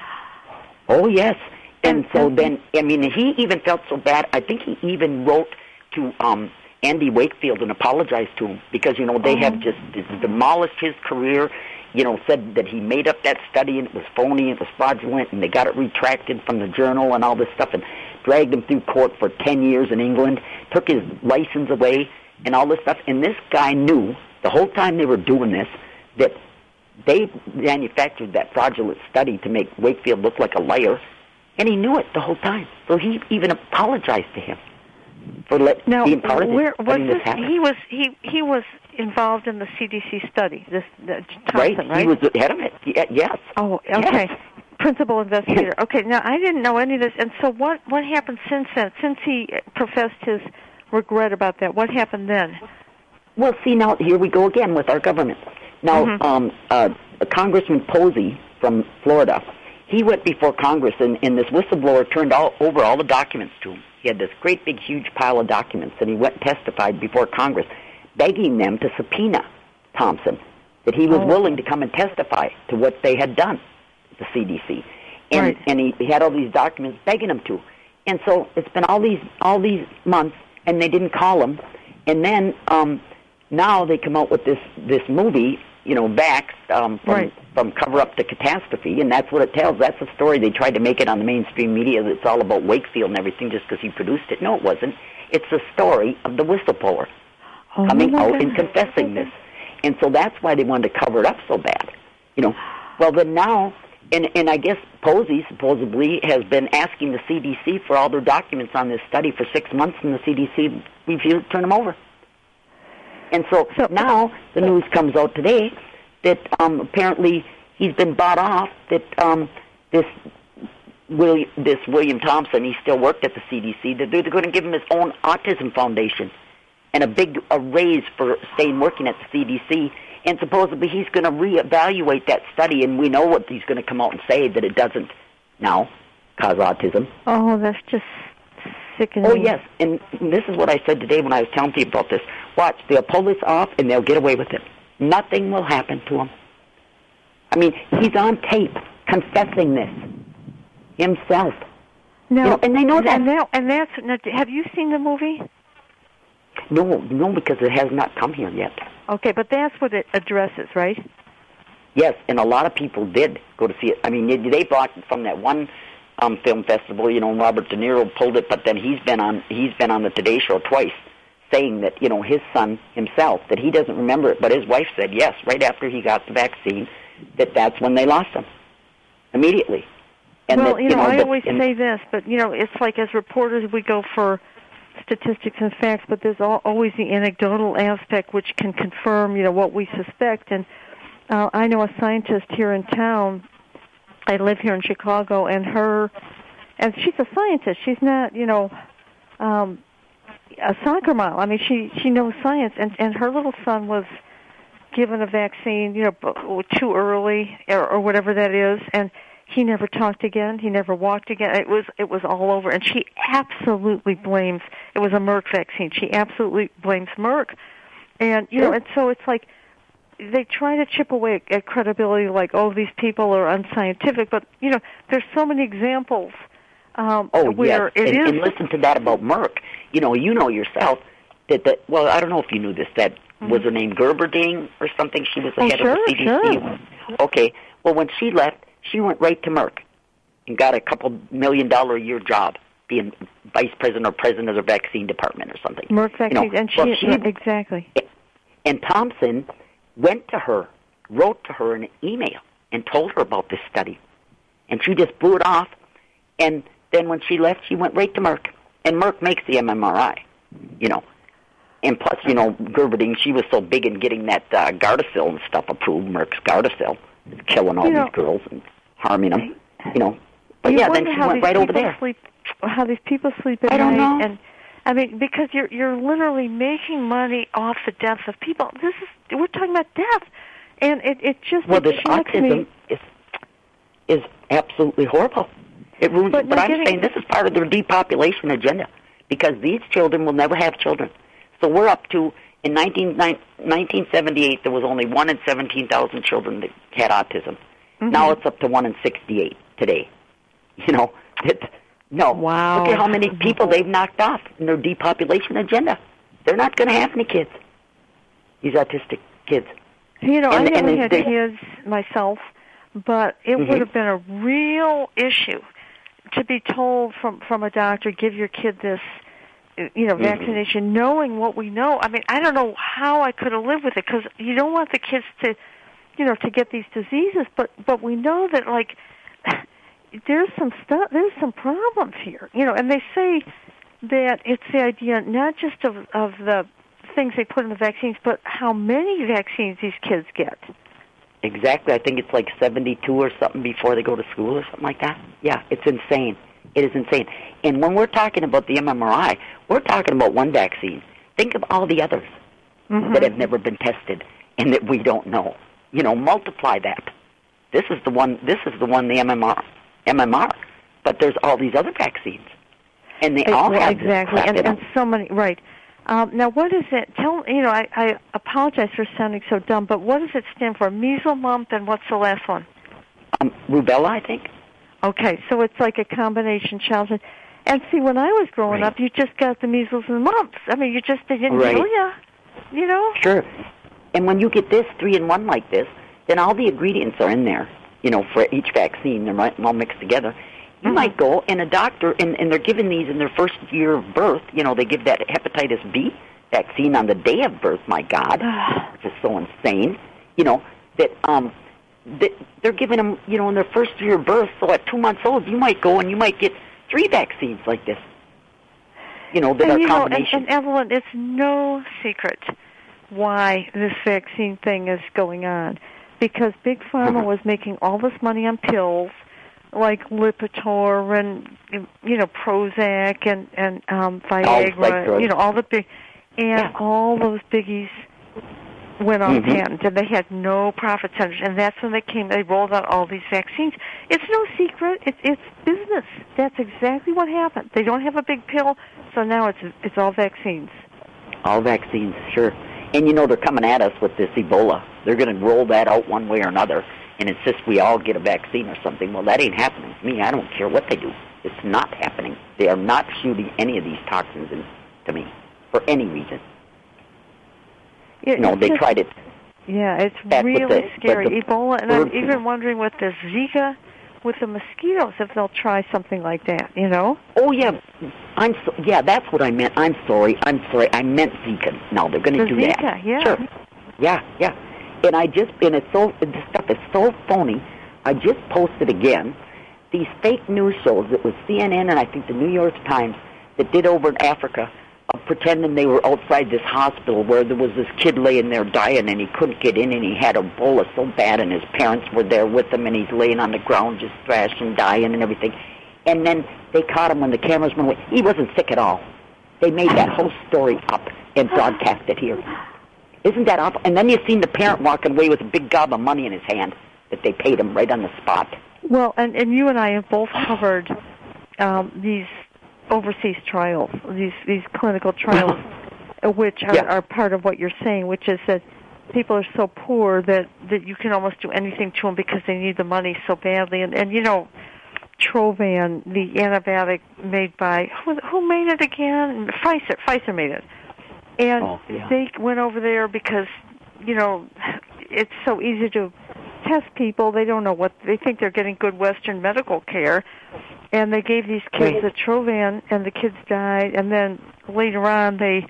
Oh, yes. And, And so and- then, I mean, he even felt so bad, I think he even wrote to um, Andy Wakefield and apologized to him because, you know, they Oh. have just demolished his career, you know, said that he made up that study and it was phony, it was fraudulent, and they got it retracted from the journal and all this stuff and dragged him through court for ten years in England, took his license away and all this stuff. And this guy knew the whole time they were doing this that they manufactured that fraudulent study to make Wakefield look like a liar, and he knew it the whole time. So he even apologized to him for let, now, being part of this, where, was letting this this, happen. he was he he was involved in the C D C study. This uh, Right? Thompson, right? He was the head of it. Yeah, yes. Oh, okay. Yes. Principal investigator. Okay, now I didn't know any of this. And so what what happened since then? Since he professed his regret about that, what happened then? Well, see, now here we go again with our government. Now, Mhm. um, uh, Congressman Posey from Florida, he went before Congress, and, and this whistleblower turned all, over all the documents to him. He had this great big huge pile of documents, and he went and testified before Congress, begging them to subpoena Thompson, that he was Oh. willing to come and testify to what they had done, the C D C. And, Right. and he, he had all these documents begging him to. And so it's been all these all these months, and they didn't call him. And then um, now they come out with this, this movie, you know, Vax, um, from, Right. from Cover Up to Catastrophe, and that's what it tells. That's the story. They tried to make it on the mainstream media that it's all about Wakefield and everything just because he produced it. No, it wasn't. It's the story of the whistleblower Oh, coming my out and goodness. confessing this. And so that's why they wanted to cover it up so bad. You know, well, then now, and, and I guess Posey supposedly has been asking the C D C for all their documents on this study for six months, and the C D C refused to turn them over. And so, So- now the news comes out today that um, apparently he's been bought off, that um, this William, this William Thompson, he still worked at the C D C, that they're going to give him his own autism foundation and a big a raise for staying working at the C D C. And supposedly he's going to reevaluate that study, and we know what he's going to come out and say, that it doesn't now cause autism. Oh, that's just sickening. Oh, yes, and this is what I said today when I was telling people about this. Watch, they'll pull this off, and they'll get away with it. Nothing will happen to him. I mean, he's on tape confessing this himself. No, You know, and they know that. And, now, and that's. Now, have you seen the movie? No, no, because it has not come here yet. Okay, but that's what it addresses, right? Yes, and a lot of people did go to see it. I mean, they, they bought it from that one um, film festival. You know, Robert De Niro pulled it, but then he's been on he's been on the Today Show twice, saying that, you know, his son himself, that he doesn't remember it, but his wife said yes, right after he got the vaccine, that that's when they lost him immediately. And well, that, you know, I that, always and, say this, but you know, it's like as reporters we go for statistics and facts, but there's al- always the anecdotal aspect which can confirm, you know, what we suspect. And uh, I know a scientist here in town. I live here in Chicago, and her, and she's a scientist. She's not, you know, um, a soccer mom. I mean, she she knows science, and and her little son was given a vaccine, you know, b- too early or, or whatever that is, and he never talked again. He never walked again. It was it was all over, and she absolutely blames. It was a Merck vaccine. She absolutely blames Merck, and you know, and so it's like they try to chip away at credibility, like, oh, these people are unscientific. But you know, there's so many examples um, oh, where yes. it and, is. and listen to that about Merck. You know, you know yourself that that. Well, I don't know if you knew this. That mm-hmm. was her name Gerberding or something. She was the oh, head sure, of the C D C. Sure. Okay. Well, when she left, she went right to Merck and got a couple million dollar a year job being vice president or president of the vaccine department or something. Merck vaccine, you know, and she, well, she exactly. And Thompson went to her, wrote to her an email, and told her about this study, and she just blew it off. And then when she left, she went right to Merck, and Merck makes the M M R I, you know. And plus, you know, Gerberding, she was so big in getting that uh, Gardasil and stuff approved. Merck's Gardasil is killing all you know, these girls and harming them, you know. But you yeah, then she went right over there. Sleep, how these people sleep at I don't night, know. and I mean, because you're you're literally making money off the deaths of people. This is we're talking about death, and it it just well, it this shocks autism me. is is absolutely horrible. It ruins. But But, but I'm getting, saying this is part of their depopulation agenda, because these children will never have children. So we're up to in nineteen, nineteen seventy-eight there was only one in seventeen thousand children that had autism. Mm-hmm. Now it's up to one in sixty-eight today. You know, it, no. Wow. Look at how many people they've knocked off in their depopulation agenda. They're not going to have any kids. These autistic kids. You know, and, I never and had they, kids myself, but it mm-hmm. would have been a real issue to be told from from a doctor, give your kid this, you know, vaccination, mm-hmm. knowing what we know. I mean, I don't know how I could have lived with it, because you don't want the kids to, you know, to get these diseases, but but we know that, like, there's some stuff, there's some problems here, you know, and they say that it's the idea not just of of the things they put in the vaccines, but how many vaccines these kids get. Exactly. I think it's like seventy-two or something before they go to school or something like that. Yeah, it's insane. It is insane. And when we're talking about the M M R I, we're talking about one vaccine. Think of all the others mm-hmm. that have never been tested and that we don't know. You know, multiply that. This is the one. This is the one. The M M R, M M R. But there's all these other vaccines, and they it, all well, have exactly, this crap and, in them. and so many. Right. Um, now, what is it? Tell you know. I, I apologize for sounding so dumb, but what does it stand for? Measles, mumps, and what's the last one? Um, rubella, I think. Okay, so it's like a combination childhood. And see, when I was growing right. up, you just got the measles and the mumps. I mean, you just they didn't right. kill you, you know? Sure. And when you get this three-in-one like this, then all the ingredients are in there, you know, for each vaccine. They're all mixed together. You mm-hmm. might go, and a doctor, and, and they're giving these in their first year of birth. You know, they give that hepatitis B vaccine on the day of birth, my God, which is so insane. You know, that... um. They're giving them, you know, in their first year of birth. So at two months old, you might go and you might get three vaccines like this. You know, that and, are you combinations. Know, and, and Evelyn, it's no secret why this vaccine thing is going on, because Big Pharma mm-hmm. was making all this money on pills like Lipitor and, you know, Prozac and and um, Viagra, you know, all the big, and yeah. all those biggies went on mm-hmm. patent, and they had no profit centers, and that's when they came. They rolled out all these vaccines. It's no secret. It's it's business. That's exactly what happened. They don't have a big pill, so now it's it's all vaccines. All vaccines, sure. And you know they're coming at us with this Ebola. They're going to roll that out one way or another, and insist we all get a vaccine or something. Well, that ain't happening to me. I don't care what they do. It's not happening. They are not shooting any of these toxins into me for any reason. Yeah, you know, they just, tried it. Yeah, it's Back really the, scary. the Ebola, and bird, I'm even wondering with the Zika, with the mosquitoes, if they'll try something like that, you know? Oh, yeah. I'm so, yeah, that's what I meant. I'm sorry. I'm sorry. I meant Zika. No, they're going to the do Zika, that. Yeah. Sure. Yeah, yeah. And I just, and it's so, this stuff is so phony. I just posted again these fake news shows. It was C N N and I think the New York Times that did over in Africa, Uh, pretending they were outside this hospital where there was this kid laying there dying and he couldn't get in and he had Ebola so bad and his parents were there with him and he's laying on the ground just thrashed and dying and everything. And then they caught him when the cameras went away. He wasn't sick at all. They made that whole story up and broadcast it here. Isn't that awful? And then you seen the parent walking away with a big gob of money in his hand that they paid him right on the spot. Well, and, and you and I have both covered um, these overseas trials, these these clinical trials, which are, yeah. are part of what you're saying, which is that people are so poor that, that you can almost do anything to them because they need the money so badly. And, and you know, Trovan, the antibiotic made by, who, who made it again? Pfizer. Pfizer made it. And oh, yeah. they went over there because, you know, it's so easy to test people. They don't know what, they think they're getting good Western medical care. and they gave these kids Right. Atrovan, and the kids died, and then later on they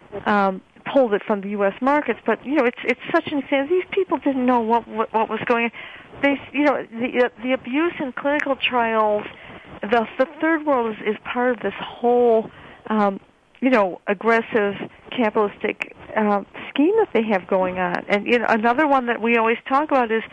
um, pulled it from the U S markets. But you know, it's it's such an example. These people didn't know what what, what was going on. They, you know, the uh, the abuse in clinical trials. The the third world is, is part of this whole, um, you know, aggressive capitalistic uh, scheme that they have going on. And you know, another one that we always talk about is,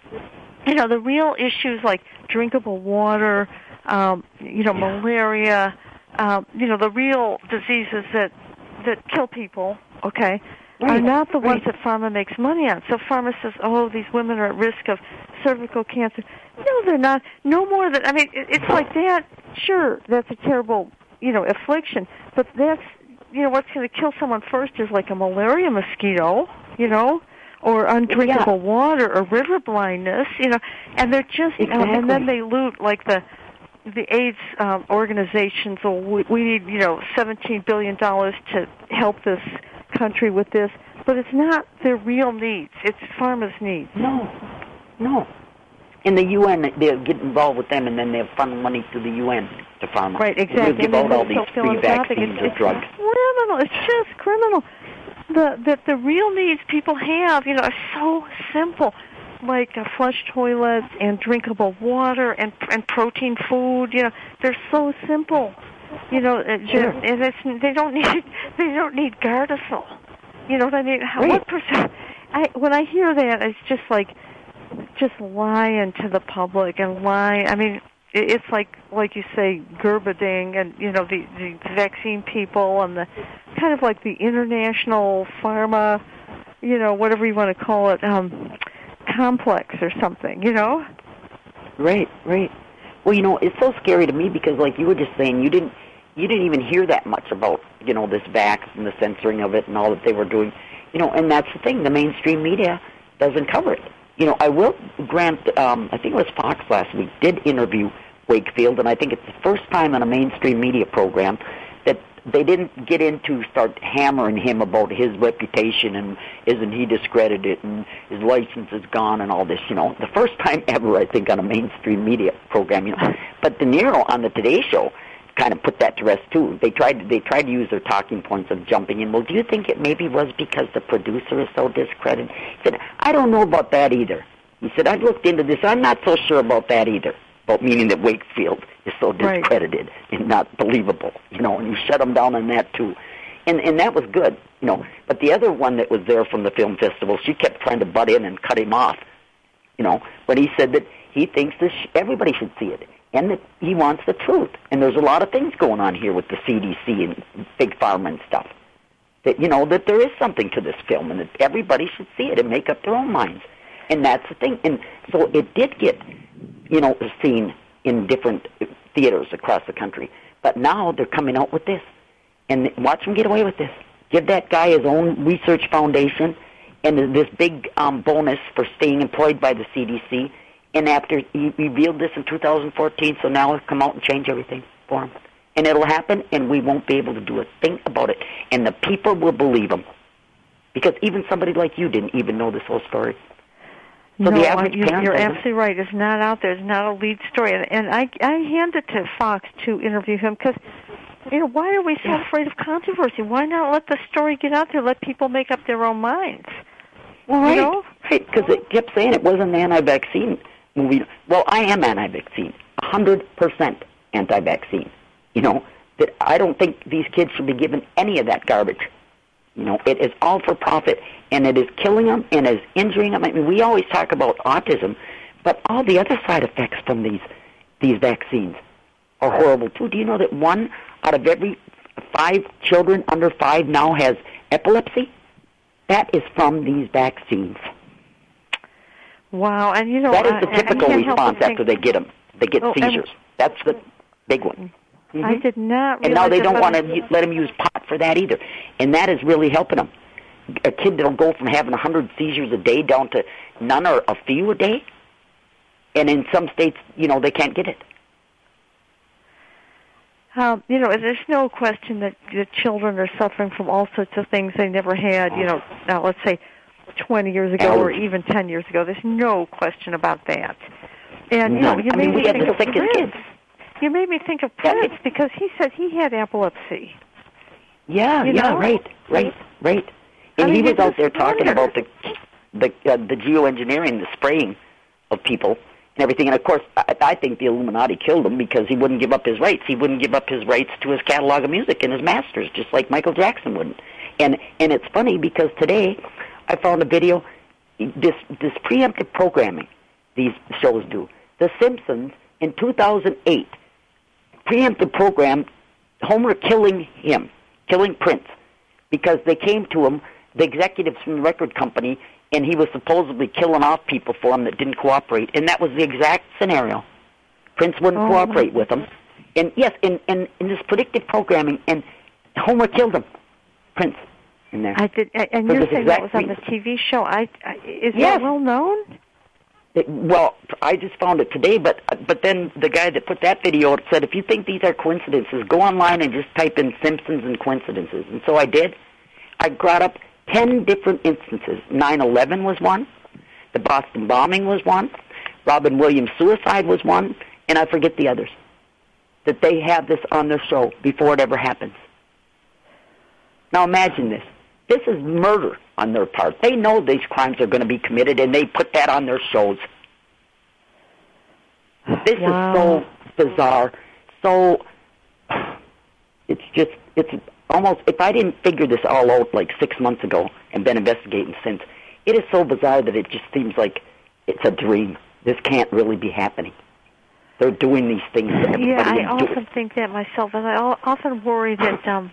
you know, the real issues like drinkable water, um, you know, Yeah. malaria, um, you know, the real diseases that that kill people. Okay. Right. Are not the ones Right. that pharma makes money on. So pharma says, oh, these women are at risk of cervical cancer. No, they're not. No more than, I mean, it, it's like that. Sure, that's a terrible, you know, affliction. But that's, you know, what's going to kill someone first is like a malaria mosquito, you know, or undrinkable Yeah. water or river blindness, you know. And they're just, Exactly. and then they loot like the, the AIDS um, organizations. Well, we, we need, you know, seventeen billion dollars to help this country with this, but it's not their real needs. It's pharma's needs. No, no. In the U N, they get involved with them, and then they fund money to the U N to pharma. Right, exactly. They give out all these free vaccines it's, or it's drugs. criminal. It's just criminal. The that the real needs people have, you know, are so simple, like uh, flush toilets and drinkable water and and protein food. You know, they're so simple. You know, uh, Sure. and it's, they don't need they don't need Gardasil. You know what I mean? How, Right. What percent? I when I hear that, it's just like just lying to the public and lying. I mean, it, it's like like you say, Gerberding and you know the the vaccine people and the kind of like the international pharma, you know, whatever you want to call it, um, complex or something. You know? Right, right. Well, you know, it's so scary to me because, like you were just saying, you didn't, you didn't even hear that much about, you know, this vax and the censoring of it and all that they were doing, you know. And that's the thing; the mainstream media doesn't cover it. You know, I will grant. Um, I think it was Fox last week did interview Wakefield, and I think it's the first time on a mainstream media program that they didn't get into start hammering him about his reputation and isn't he discredited and his license is gone and all this, you know. The first time ever, I think, on a mainstream media program, you know. But De Niro on the Today Show kind of put that to rest too. They tried to, they tried to use their talking points of jumping in. Well, do you think it maybe was because the producer is so discredited? He said, I don't know about that either. He said, I've looked into this. I'm not so sure about that either. About meaning that Wakefield is so discredited right. and not believable, you know, and you shut him down on that too. And and that was good, you know. But the other one that was there from the film festival, she kept trying to butt in and cut him off, you know. But he said that he thinks that sh- everybody should see it and that he wants the truth. And there's a lot of things going on here with the C D C and Big Pharma and stuff. That, you know, that there is something to this film and that everybody should see it and make up their own minds. And that's the thing. And so it did get, you know, seen in different theaters across the country. But now they're coming out with this. And watch them get away with this. Give that guy his own research foundation and this big um, bonus for staying employed by the C D C. And after he revealed this in two thousand fourteen, so now he'll come out and change everything for him. And it'll happen, and we won't be able to do a thing about it. And the people will believe him. Because even somebody like you didn't even know this whole story. So no, the average you're, parent you're doesn't. absolutely right. It's not out there. It's not a lead story. And, and I, I handed to Fox to interview him because, you know, why are we so Yeah. afraid of controversy? Why not let the story get out there? Let people make up their own minds. Well, right, you know? right, because it kept saying it wasn't an anti-vaccine movie. Well, I am anti-vaccine, one hundred percent anti-vaccine. You know, that I don't think these kids should be given any of that garbage. You know, it is all for profit, and it is killing them and is injuring them. I mean, we always talk about autism, but all the other side effects from these these vaccines are horrible too. Do you know that one out of every five children under five now has epilepsy? That is from these vaccines. Wow, and you know... That is I- the I typical can't help response but think- after they get them. They get Oh, and- seizures. That's the big one. Mm-hmm. I did not realize And now they that don't was- want to let them use pot for that either. And that is really helping them. A kid that'll go from having one hundred seizures a day down to none or a few a day. And in some states, you know, they can't get it. Um, you know, there's no question that the children are suffering from all sorts of things they never had, you know, now let's say twenty years ago or Allergies. even ten years ago. There's no question about that. And, you No. know, you I mean, made we me had think the of sickest Riz. kids. You made me think of Prince because he said he had epilepsy. Yeah, you yeah, know? right, right, right. And I mean, he was out there just talking wonder. about the the uh, the geoengineering, the spraying of people and everything. And of course, I, I think the Illuminati killed him because he wouldn't give up his rights. He wouldn't give up his rights to his catalog of music and his masters, just like Michael Jackson wouldn't. And and it's funny because today I found a video. This this preemptive programming these shows do. The Simpsons in two thousand eight preemptive program Homer killing him, killing Prince, because they came to him, the executives from the record company, and he was supposedly killing off people for him that didn't cooperate, and that was the exact scenario. Prince wouldn't oh, cooperate with him. And yes, in, in, in this predictive programming, and Homer killed him, Prince, in there. I did, and For you're this saying that was exact on the reason. T V show. I, I is Yes. that well known? It, well, I just found it today, but but then the guy that put that video out said, if you think these are coincidences, go online and just type in Simpsons and coincidences. And so I did. I brought up ten different instances. nine eleven was one. The Boston bombing was one. Robin Williams' suicide was one. And I forget the others. That they have this on their show before it ever happens. Now imagine this. This is murder on their part. They know these crimes are going to be committed, and they put that on their shows. This Wow. is so bizarre. So it's just, it's almost, if I didn't figure this all out like six months ago and been investigating since, it is so bizarre that it just seems like it's a dream. This can't really be happening. They're doing these things to everybody. Yeah, I and do often it. think that myself, and I al- often worry that, um,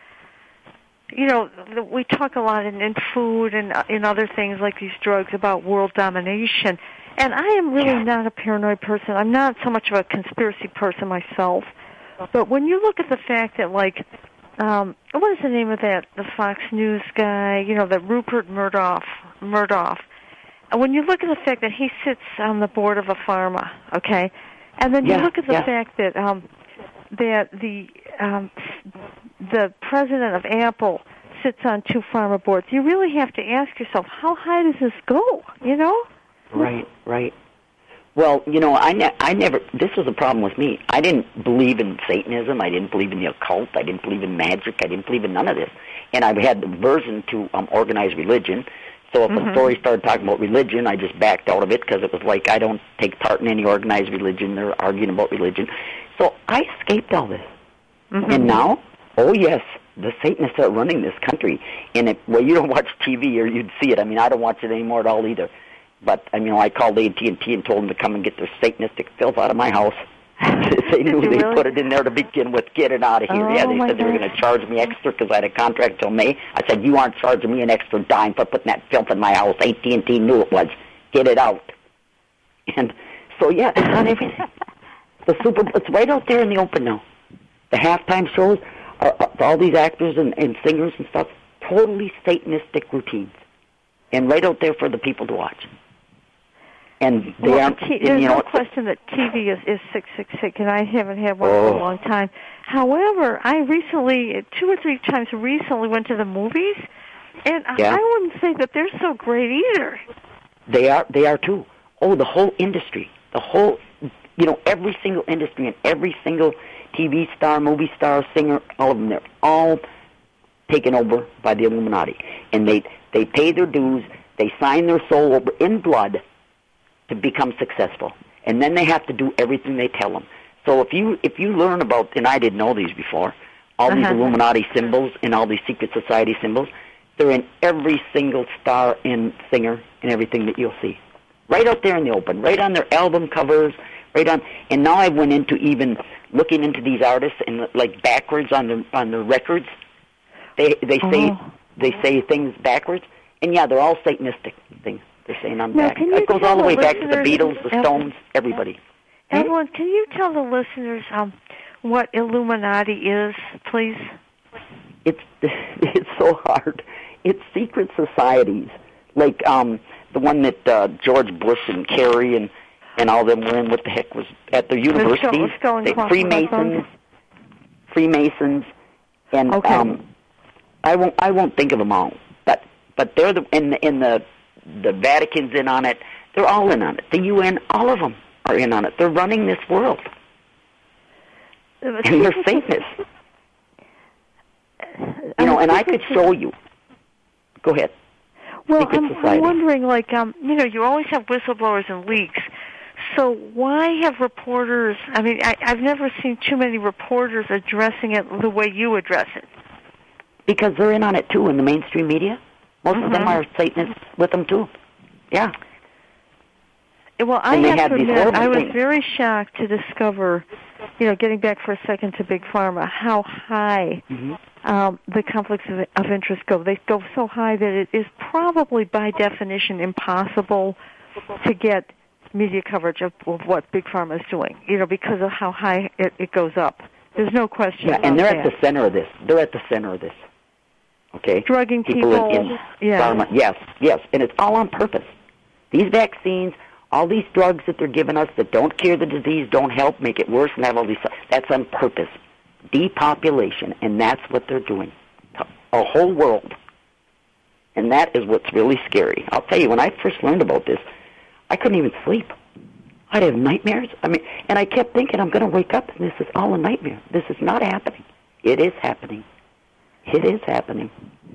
you know, th- we talk a lot in, in food and uh, in other things like these drugs about world domination. And I am really Yeah. not a paranoid person. I'm not so much of a conspiracy person myself. But when you look at the fact that, like, um, what is the name of that, the Fox News guy, you know, the Rupert Murdoch, Murdoch. And when you look at the fact that he sits on the board of a pharma, okay, and then you Yeah, look at the yeah. fact that um, that the um, the president of Apple sits on two pharma boards, you really have to ask yourself, how high does this go? You know? Right, right. Well, you know, I, ne- I never, this was a problem with me. I didn't believe in Satanism. I didn't believe in the occult. I didn't believe in magic. I didn't believe in none of this. And I had aversion to um, organized religion. So if Mhm. a story started talking about religion, I just backed out of it because it was like, I don't take part in any organized religion. They're arguing about religion. So I escaped all this. Mhm. And now, oh yes, the Satanists are running this country. And if, well, you don't watch T V or you'd see it. I mean, I don't watch it anymore at all either. But, I mean, I called A T and T and told them to come and get their Satanistic filth out of my house. They knew Did you they really? put it in there to begin with. Get it out of here. Oh, yeah, they my said they were gosh. going to charge me extra because I had a contract till May. I said, you aren't charging me an extra dime for putting that filth in my house. A T and T knew it was. Get it out. And so, yeah, it's on everything. The Super it's right out there in the open now. The halftime shows, are, are all these actors and, and singers and stuff, totally Satanistic routines. And right out there for the people to watch. And they Well, aren't, T- and, there's you know, no it's- question that T V is, is sick, sick, sick, and I haven't had one for Oh. a long time. However, I recently, two or three times recently, went to the movies, and I- Yeah. I wouldn't say that they're so great either. They are, they are too. Oh, the whole industry, the whole, you know, every single industry and every single T V star, movie star, singer, all of them, they're all taken over by the Illuminati. And they, they pay their dues, they sign their soul over in blood to become successful. And then they have to do everything they tell them. So if you, if you learn about, and I didn't know these before, all these Uh-huh. Illuminati symbols and all these secret society symbols, they're in every single star and singer and everything that you'll see. Right out there in the open, right on their album covers, right on. And now I went into even looking into these artists and like backwards on the on the records. They they say Oh. they say things backwards, and yeah, they're all Satanistic things. They're saying on Now, back. can you It goes tell all the the way back to the listeners- Beatles, the Ev- Stones, everybody. Evelyn, can you tell the listeners um, what Illuminati is, please? It's it's so hard. It's secret societies, like um, the one that uh, George Bush and Kerry and, and all them were in. What the heck was at the universities? Skull and They- Crossbones. Freemasons, Freemasons, and Okay. um, I won't I won't think of them all, but but they're the in the, in the the Vatican's in on it. They're all in on it. The U N, all of them are in on it. They're running this world. and they're Satanists. You know, and I could show you. Go ahead. Well, I'm, I'm wondering, like, um, you know, you always have whistleblowers and leaks. So why have reporters, I mean, I, I've never seen too many reporters addressing it the way you address it. Because they're in on it, too, in the mainstream media. Most mm-hmm. of them are Satanists with them, too. Yeah. Well, I have, have to admit, I was things. very shocked to discover, you know, getting back for a second to Big Pharma, how high mm-hmm. um, the conflicts of, of interest go. They go so high that it is probably, by definition, impossible to get media coverage of, of what Big Pharma is doing, you know, because of how high it, it goes up. There's no question yeah, about and they're that. at the center of this. They're at the center of this. Okay? Drugging people. people in, in yeah. pharma. Yes, yes, and it's all on purpose. These vaccines, all these drugs that they're giving us that don't cure the disease, don't help, make it worse, and have all these, that's on purpose. Depopulation, and that's what they're doing. A whole world. And that is what's really scary. I'll tell you, when I first learned about this, I couldn't even sleep. I'd have nightmares. I mean, and I kept thinking, I'm going to wake up and this is all a nightmare. This is not happening. It is happening. It is happening.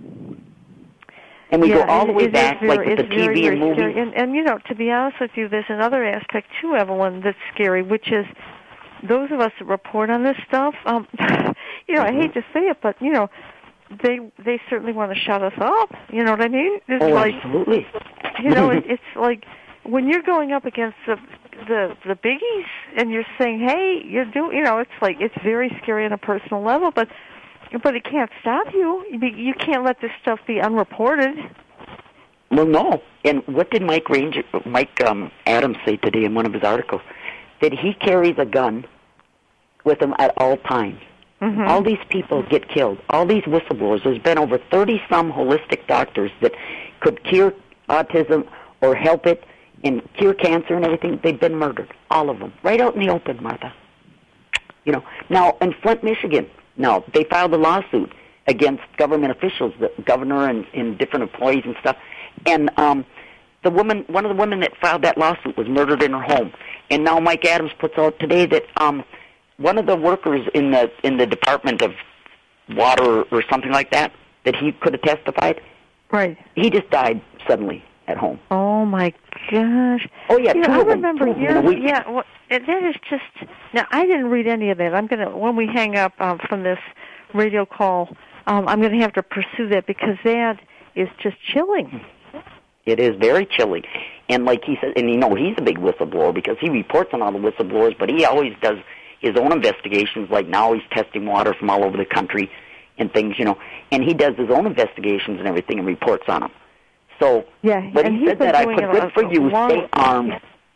And we yeah, go all it, the way it back, very, like with the T V very, and movies. Scary. And, and, you know, to be honest with you, there's another aspect, too, Evelyn, that's scary, which is those of us that report on this stuff, um, you know, mm-hmm. I hate to say it, but, you know, they they certainly want to shut us up. You know what I mean? It's oh, like, absolutely. You know, it, it's like when you're going up against the, the the biggies and you're saying, hey, you're doing, you know, it's like, it's very scary on a personal level, but but it can't stop you. You can't let this stuff be unreported. Well, no. And what did Mike Ranger, Mike um, Adams say today in one of his articles? That he carries a gun with him at all times. Mm-hmm. All these people get killed. All these whistleblowers. There's been over thirty-some holistic doctors that could cure autism or help it and cure cancer and everything. They've been murdered. All of them. Right out in the open, Martha. You know. Now, in Flint, Michigan, now, they filed a lawsuit against government officials, the governor and, and different employees and stuff. And um, the woman, one of the women that filed that lawsuit was murdered in her home. And now Mike Adams puts out today that um, one of the workers in the in the Department of Water or something like that, that he could have testified, right? He just died suddenly at home. Oh my gosh! Oh yeah, you two know, of I them, remember two years. of them Yeah, well, that is just. Now I didn't read any of that. I'm gonna when we hang up um, from this radio call, um, I'm gonna have to pursue that because that is just chilling. It is very chilling. And like he said, and you know, he's a big whistleblower because he reports on all the whistleblowers, but he always does his own investigations. Like now he's testing water from all over the country and things, you know, and he does his own investigations and everything and reports on them. So, yeah, but and he said that I put good for you, long, stay armed.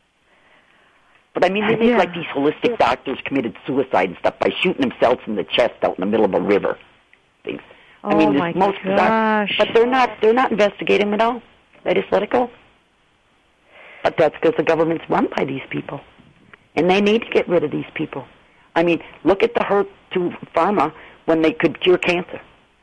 But I mean, they make yeah. like these holistic doctors committed suicide and stuff by shooting themselves in the chest out in the middle of a river. Things. Oh I mean, my most gosh! Doctors, but they're not. They're not investigating them at all. They just let it go. But that's because the government's run by these people. And they need to get rid of these people. I mean, look at the hurt to pharma when they could cure cancer.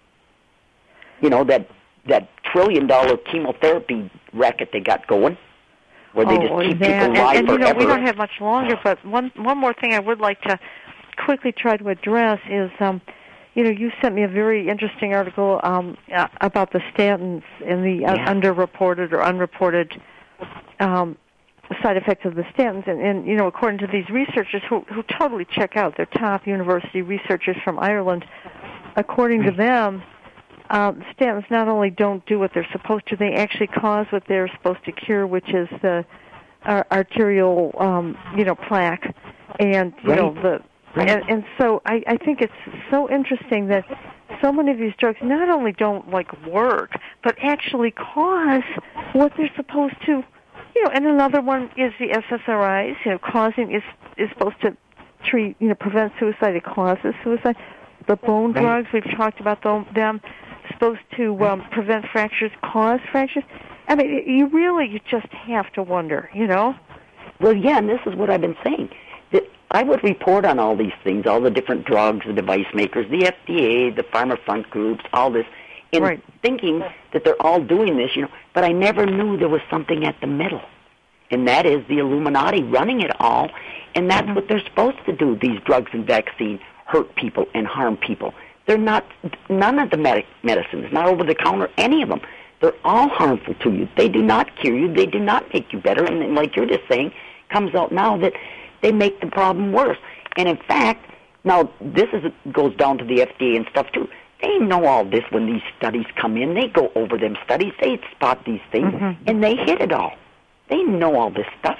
You know, that that trillion-dollar chemotherapy racket they got going, where they oh, just keep that. people alive and, and, forever. You know, we don't have much longer, but one one more thing I would like to quickly try to address is, um, you know, you sent me a very interesting article um, uh, about the statins and the uh, yeah. underreported or unreported um, side effects of the statins. And, and, you know, according to these researchers who, who totally check out, they're top university researchers from Ireland, according to them, um, statins not only don't do what they're supposed to, they actually cause what they're supposed to cure, which is the uh, arterial, um, you know, plaque. And, you right. know, the... Right. And, and so I, I think it's so interesting that so many of these drugs not only don't, like, work, but actually cause what they're supposed to, you know, and another one is the S S R Is, you know, causing, is is supposed to treat, you know, prevent suicide, it causes suicide. The bone right. drugs, we've talked about them, them supposed to um, prevent fractures, cause fractures. I mean, you really, you just have to wonder, you know? Well, yeah, and this is what I've been saying. That I would report on all these things, all the different drugs, the device makers, the F D A, the farmer front groups, all this, and right. thinking that they're all doing this, you know, but I never knew there was something at the middle, and that is the Illuminati running it all, and that's mm-hmm. what they're supposed to do, these drugs and vaccine, hurt people and harm people. They're not, none of the medic medicines, not over the counter, any of them. They're all harmful to you. They do not cure you. They do not make you better. And then, like you're just saying, comes out now that they make the problem worse. And in fact, now this is goes down to the F D A and stuff too. They know all this when these studies come in. They go over them studies. They spot these things, mm-hmm. and they hit it all. They know all this stuff.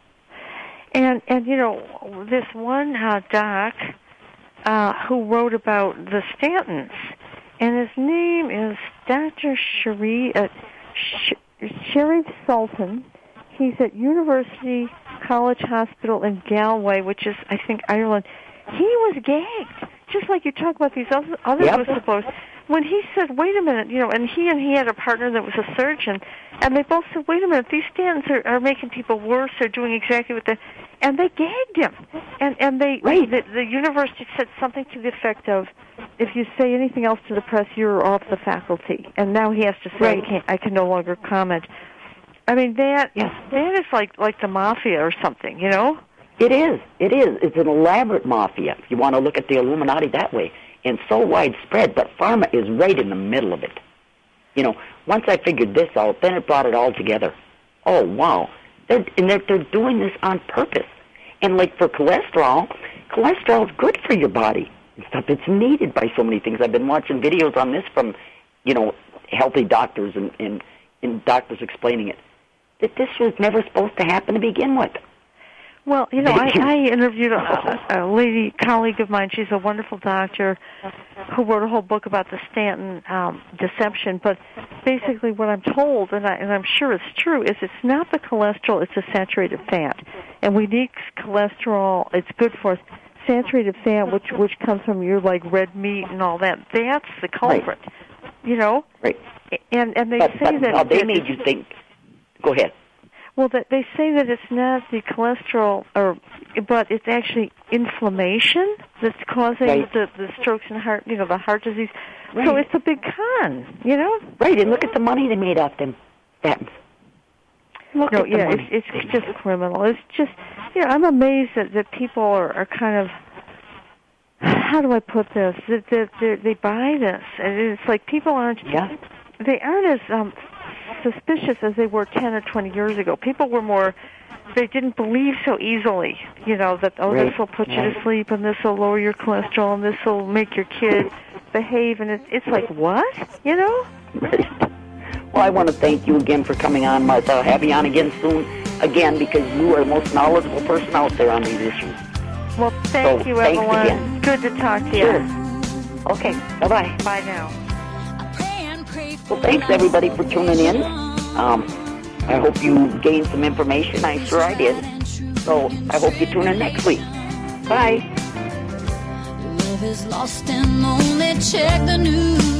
And, and you know, this one uh, doc uh, who wrote about the statins, and his name is Doctor Sharif, uh, Sh- Sharif Sultan. He's at University College Hospital in Galway, which is, I think, Ireland. He was gagged, just like you talk about these other, others yep. were supposed. When he said, wait a minute, you know, and he and he had a partner that was a surgeon, and they both said, wait a minute, these statins are, are making people worse, they're doing exactly what they, and they gagged him. And and they, right. the, the university said something to the effect of, if you say anything else to the press, you're off the faculty. And now he has to say, right. I, can't, I can no longer comment. I mean, that yes. that is like, like the mafia or something, you know? It is. It is. It's an elaborate mafia, if you want to look at the Illuminati that way, and so widespread, but pharma is right in the middle of it. You know, once I figured this out, then it brought it all together. Oh, wow. They're, and they're, they're doing this on purpose. And like for cholesterol, cholesterol is good for your body and stuff. It's needed by so many things. I've been watching videos on this from, you know, healthy doctors and, and, and doctors explaining it, that this was never supposed to happen to begin with. Well, you know, I, I interviewed a, a lady, colleague of mine. She's a wonderful doctor who wrote a whole book about the statin um, deception. But basically what I'm told, and, I, and I'm sure it's true, is it's not the cholesterol, it's the saturated fat. And we need cholesterol. It's good for us. Saturated fat, which which comes from your, like, red meat and all that, that's the culprit, right. you know? Right. And, and they but, say but, that... Now, they made you think... Go ahead. Well, that they say that it's not the cholesterol, or but it's actually inflammation that's causing right. the, the strokes and heart, you know, the heart disease. Right. So it's a big con, you know. Right, and look at the money they made off them statins. Look no, at the yeah, money. it's it's just criminal. It's just, you know, I'm amazed that, that people are, are kind of, how do I put this? That that they, they buy this, and it's like people aren't. Yeah. They aren't as um, suspicious as they were ten or twenty years ago. People were more, they didn't believe so easily, you know, that, oh, right. this will put right. you to sleep, and this will lower your cholesterol, and this will make your kid behave, and it's, it's like, what? You know? Right. Well, I want to thank you again for coming on, Martha. I'll have you on again soon, again, because you are the most knowledgeable person out there on these issues. Well, thank so, you, thanks Evelyn. Again. Good to talk to you. Sure. Okay, bye-bye. Bye now. Well, thanks, everybody, for tuning in. Um, I hope you gained some information. I'm sure I did. So I hope you tune in next week. Bye. Love is lost and lonely. Check the news.